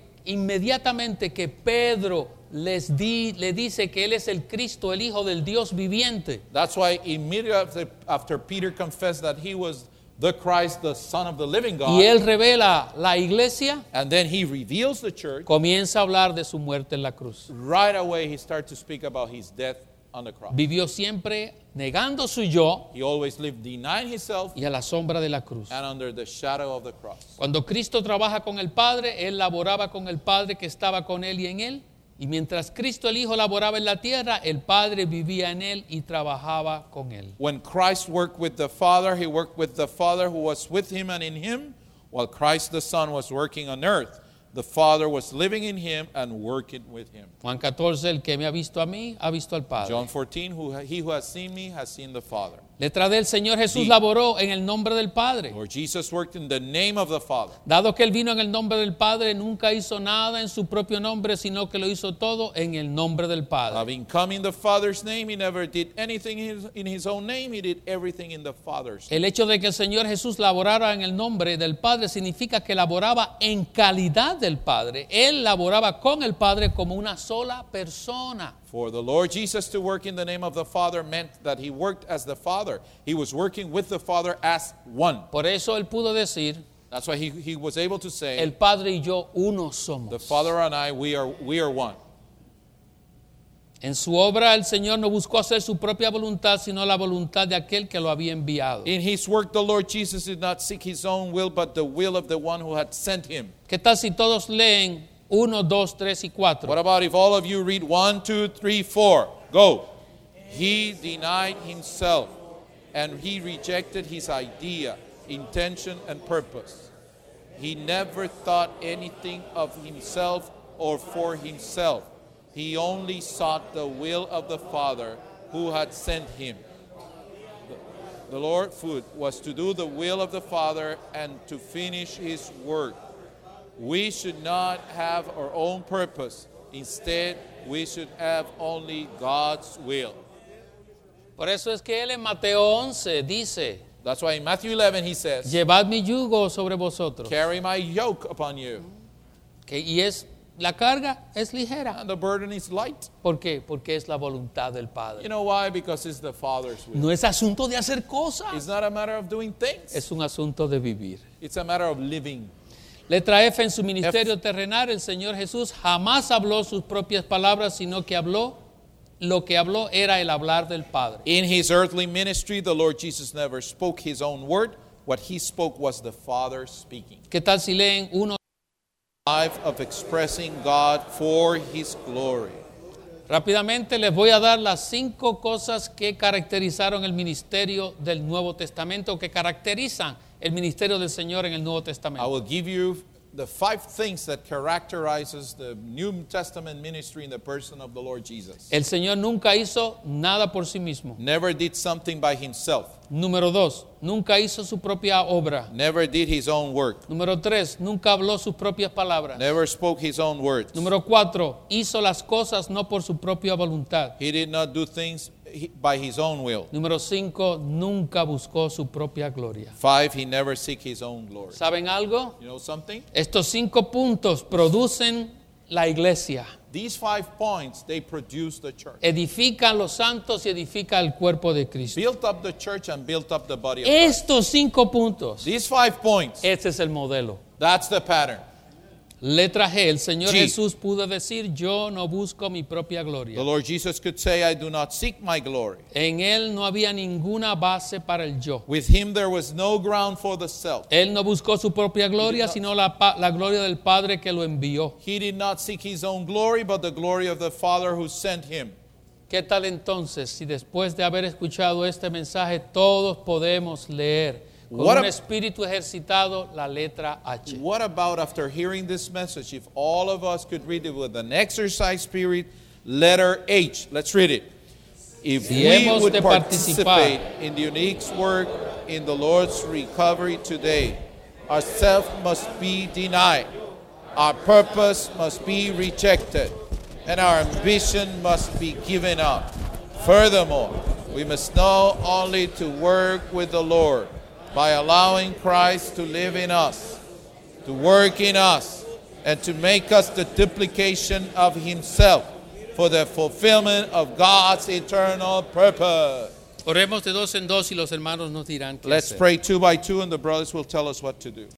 que Pedro le dice que Él es el Cristo, el Hijo del Dios viviente. That's why immediately after Peter confessed that he was the Christ, the Son of the living God, Y Él revela la iglesia, and then he reveals the church, comienza a hablar de su muerte en la cruz. right away he started to speak about his death on the cross. Vivió siempre negando su yo He always lived denying himself y a la sombra de la cruz. and under the shadow of the cross. Cuando Cristo trabaja con el Padre, Él laboraba con el Padre que estaba con Él y en Él. Y mientras Cristo el Hijo laboraba en la tierra, el Padre vivía en Él y trabajaba con Él. When Christ worked with the Father, he worked with the Father who was with him and in him, while Christ the Son was working on earth. The Father was living in him and working with him. Juan 14, el que me ha visto a mí, ha visto al Padre. John 14, he who has seen me has seen the Father. Letra del Señor Jesús Sí. laboró en el nombre del Padre. Lord Jesus worked in the name of the Father. Dado que Él vino en el nombre del Padre, nunca hizo nada en su propio nombre, sino que lo hizo todo en el nombre del Padre. Having come in the Father's name, he never did anything in his own name. He did everything in the Father's name. El hecho de que el Señor Jesús laborara en el nombre del Padre significa que laboraba en calidad del Padre. Él laboraba con el Padre como una sola persona. For the Lord Jesus to work in the name of the Father meant that he worked as the Father. He was working with the Father as one. Por eso Él pudo decir, That's why he was able to say, el Padre y yo uno the somos. Father and I, we are one. En su obra el Señor no buscó hacer su propia voluntad, sino la voluntad de aquel que lo había enviado. In his work, the Lord Jesus did not seek his own will, but the will of the one who had sent him. ¿Qué tal si todos leen 1, 2, 3 y 4? What about if all of you read 1, 2, 3, 4? Go. He denied himself, and he rejected his idea, intention, and purpose. He never thought anything of himself or for himself. He only sought the will of the Father who had sent him. The Lord's food was to do the will of the Father and to finish his work. We should not have our own purpose. Instead, we should have only God's will. Por eso es que Él en Mateo 11 dice, That's why in Matthew 11 he says, llevad mi yugo sobre vosotros. carry my yoke upon you. La carga es ligera. And the burden is light. ¿Por qué? Porque es la voluntad del Padre. You know why? Because it's the Father's will. No es asunto de hacer cosas. It's not a matter of doing things. Es un asunto de vivir. It's a matter of living. Letra F, en su ministerio terrenal, el Señor Jesús jamás habló sus propias palabras, sino que lo que habló era el hablar del Padre. In his earthly ministry, the Lord Jesus never spoke his own word. What he spoke was the Father speaking. ¿Qué tal si leen 1? Life of expressing God for his glory. Rápidamente les voy a dar las 5 cosas que caracterizaron el ministerio del Nuevo Testamento, que caracterizan el ministerio del Señor en el Nuevo I Testamento. will give you the 5 things that characterizes the New Testament ministry in the person of the Lord Jesus. El Señor nunca hizo nada por sí mismo. Never did something by himself. Número 2, nunca hizo su propia obra. Never did his own work. Número 3, nunca habló sus propias palabras. Never spoke his own words. Número 4, hizo las cosas no por su propia voluntad. He did not do things by his own will. Número 5, nunca buscó su propia gloria. 5, he never seek his own glory. ¿Saben algo? You know something? Estos 5 puntos producen la iglesia. These 5 points, they produce the church. Edifica a los santos y edifica el cuerpo de Cristo. Built up the church and built up the body of Christ. Estos 5 puntos, These 5 points, este es el modelo. that's the pattern. Letra G, el Señor G. Jesús pudo decir, yo no busco mi propia The gloria. Lord Jesus could say, I do not seek my glory. En Él no había ninguna base para el yo. With him there was no ground for the self. Él no buscó su propia gloria, sino la gloria del Padre que lo envió. He did not seek his own glory, but the glory of the Father who sent him. ¿Qué tal entonces si después de haber escuchado este mensaje todos podemos leer con What un a- espíritu ejercitado la letra H? What about after hearing this message, if all of us could read it with an exercise spirit, letter H? Let's read it. If Si we hemos would de participate in the unique work in the Lord's recovery today, our self must be denied, our purpose must be rejected, and our ambition must be given up. Furthermore, we must know only to work with the Lord by allowing Christ to live in us, to work in us, and to make us the duplication of himself for the fulfillment of God's eternal purpose. Oremos de dos en dos y los hermanos nos dirán qué Let's hacer. pray 2 by 2 and the brothers will tell us what to do.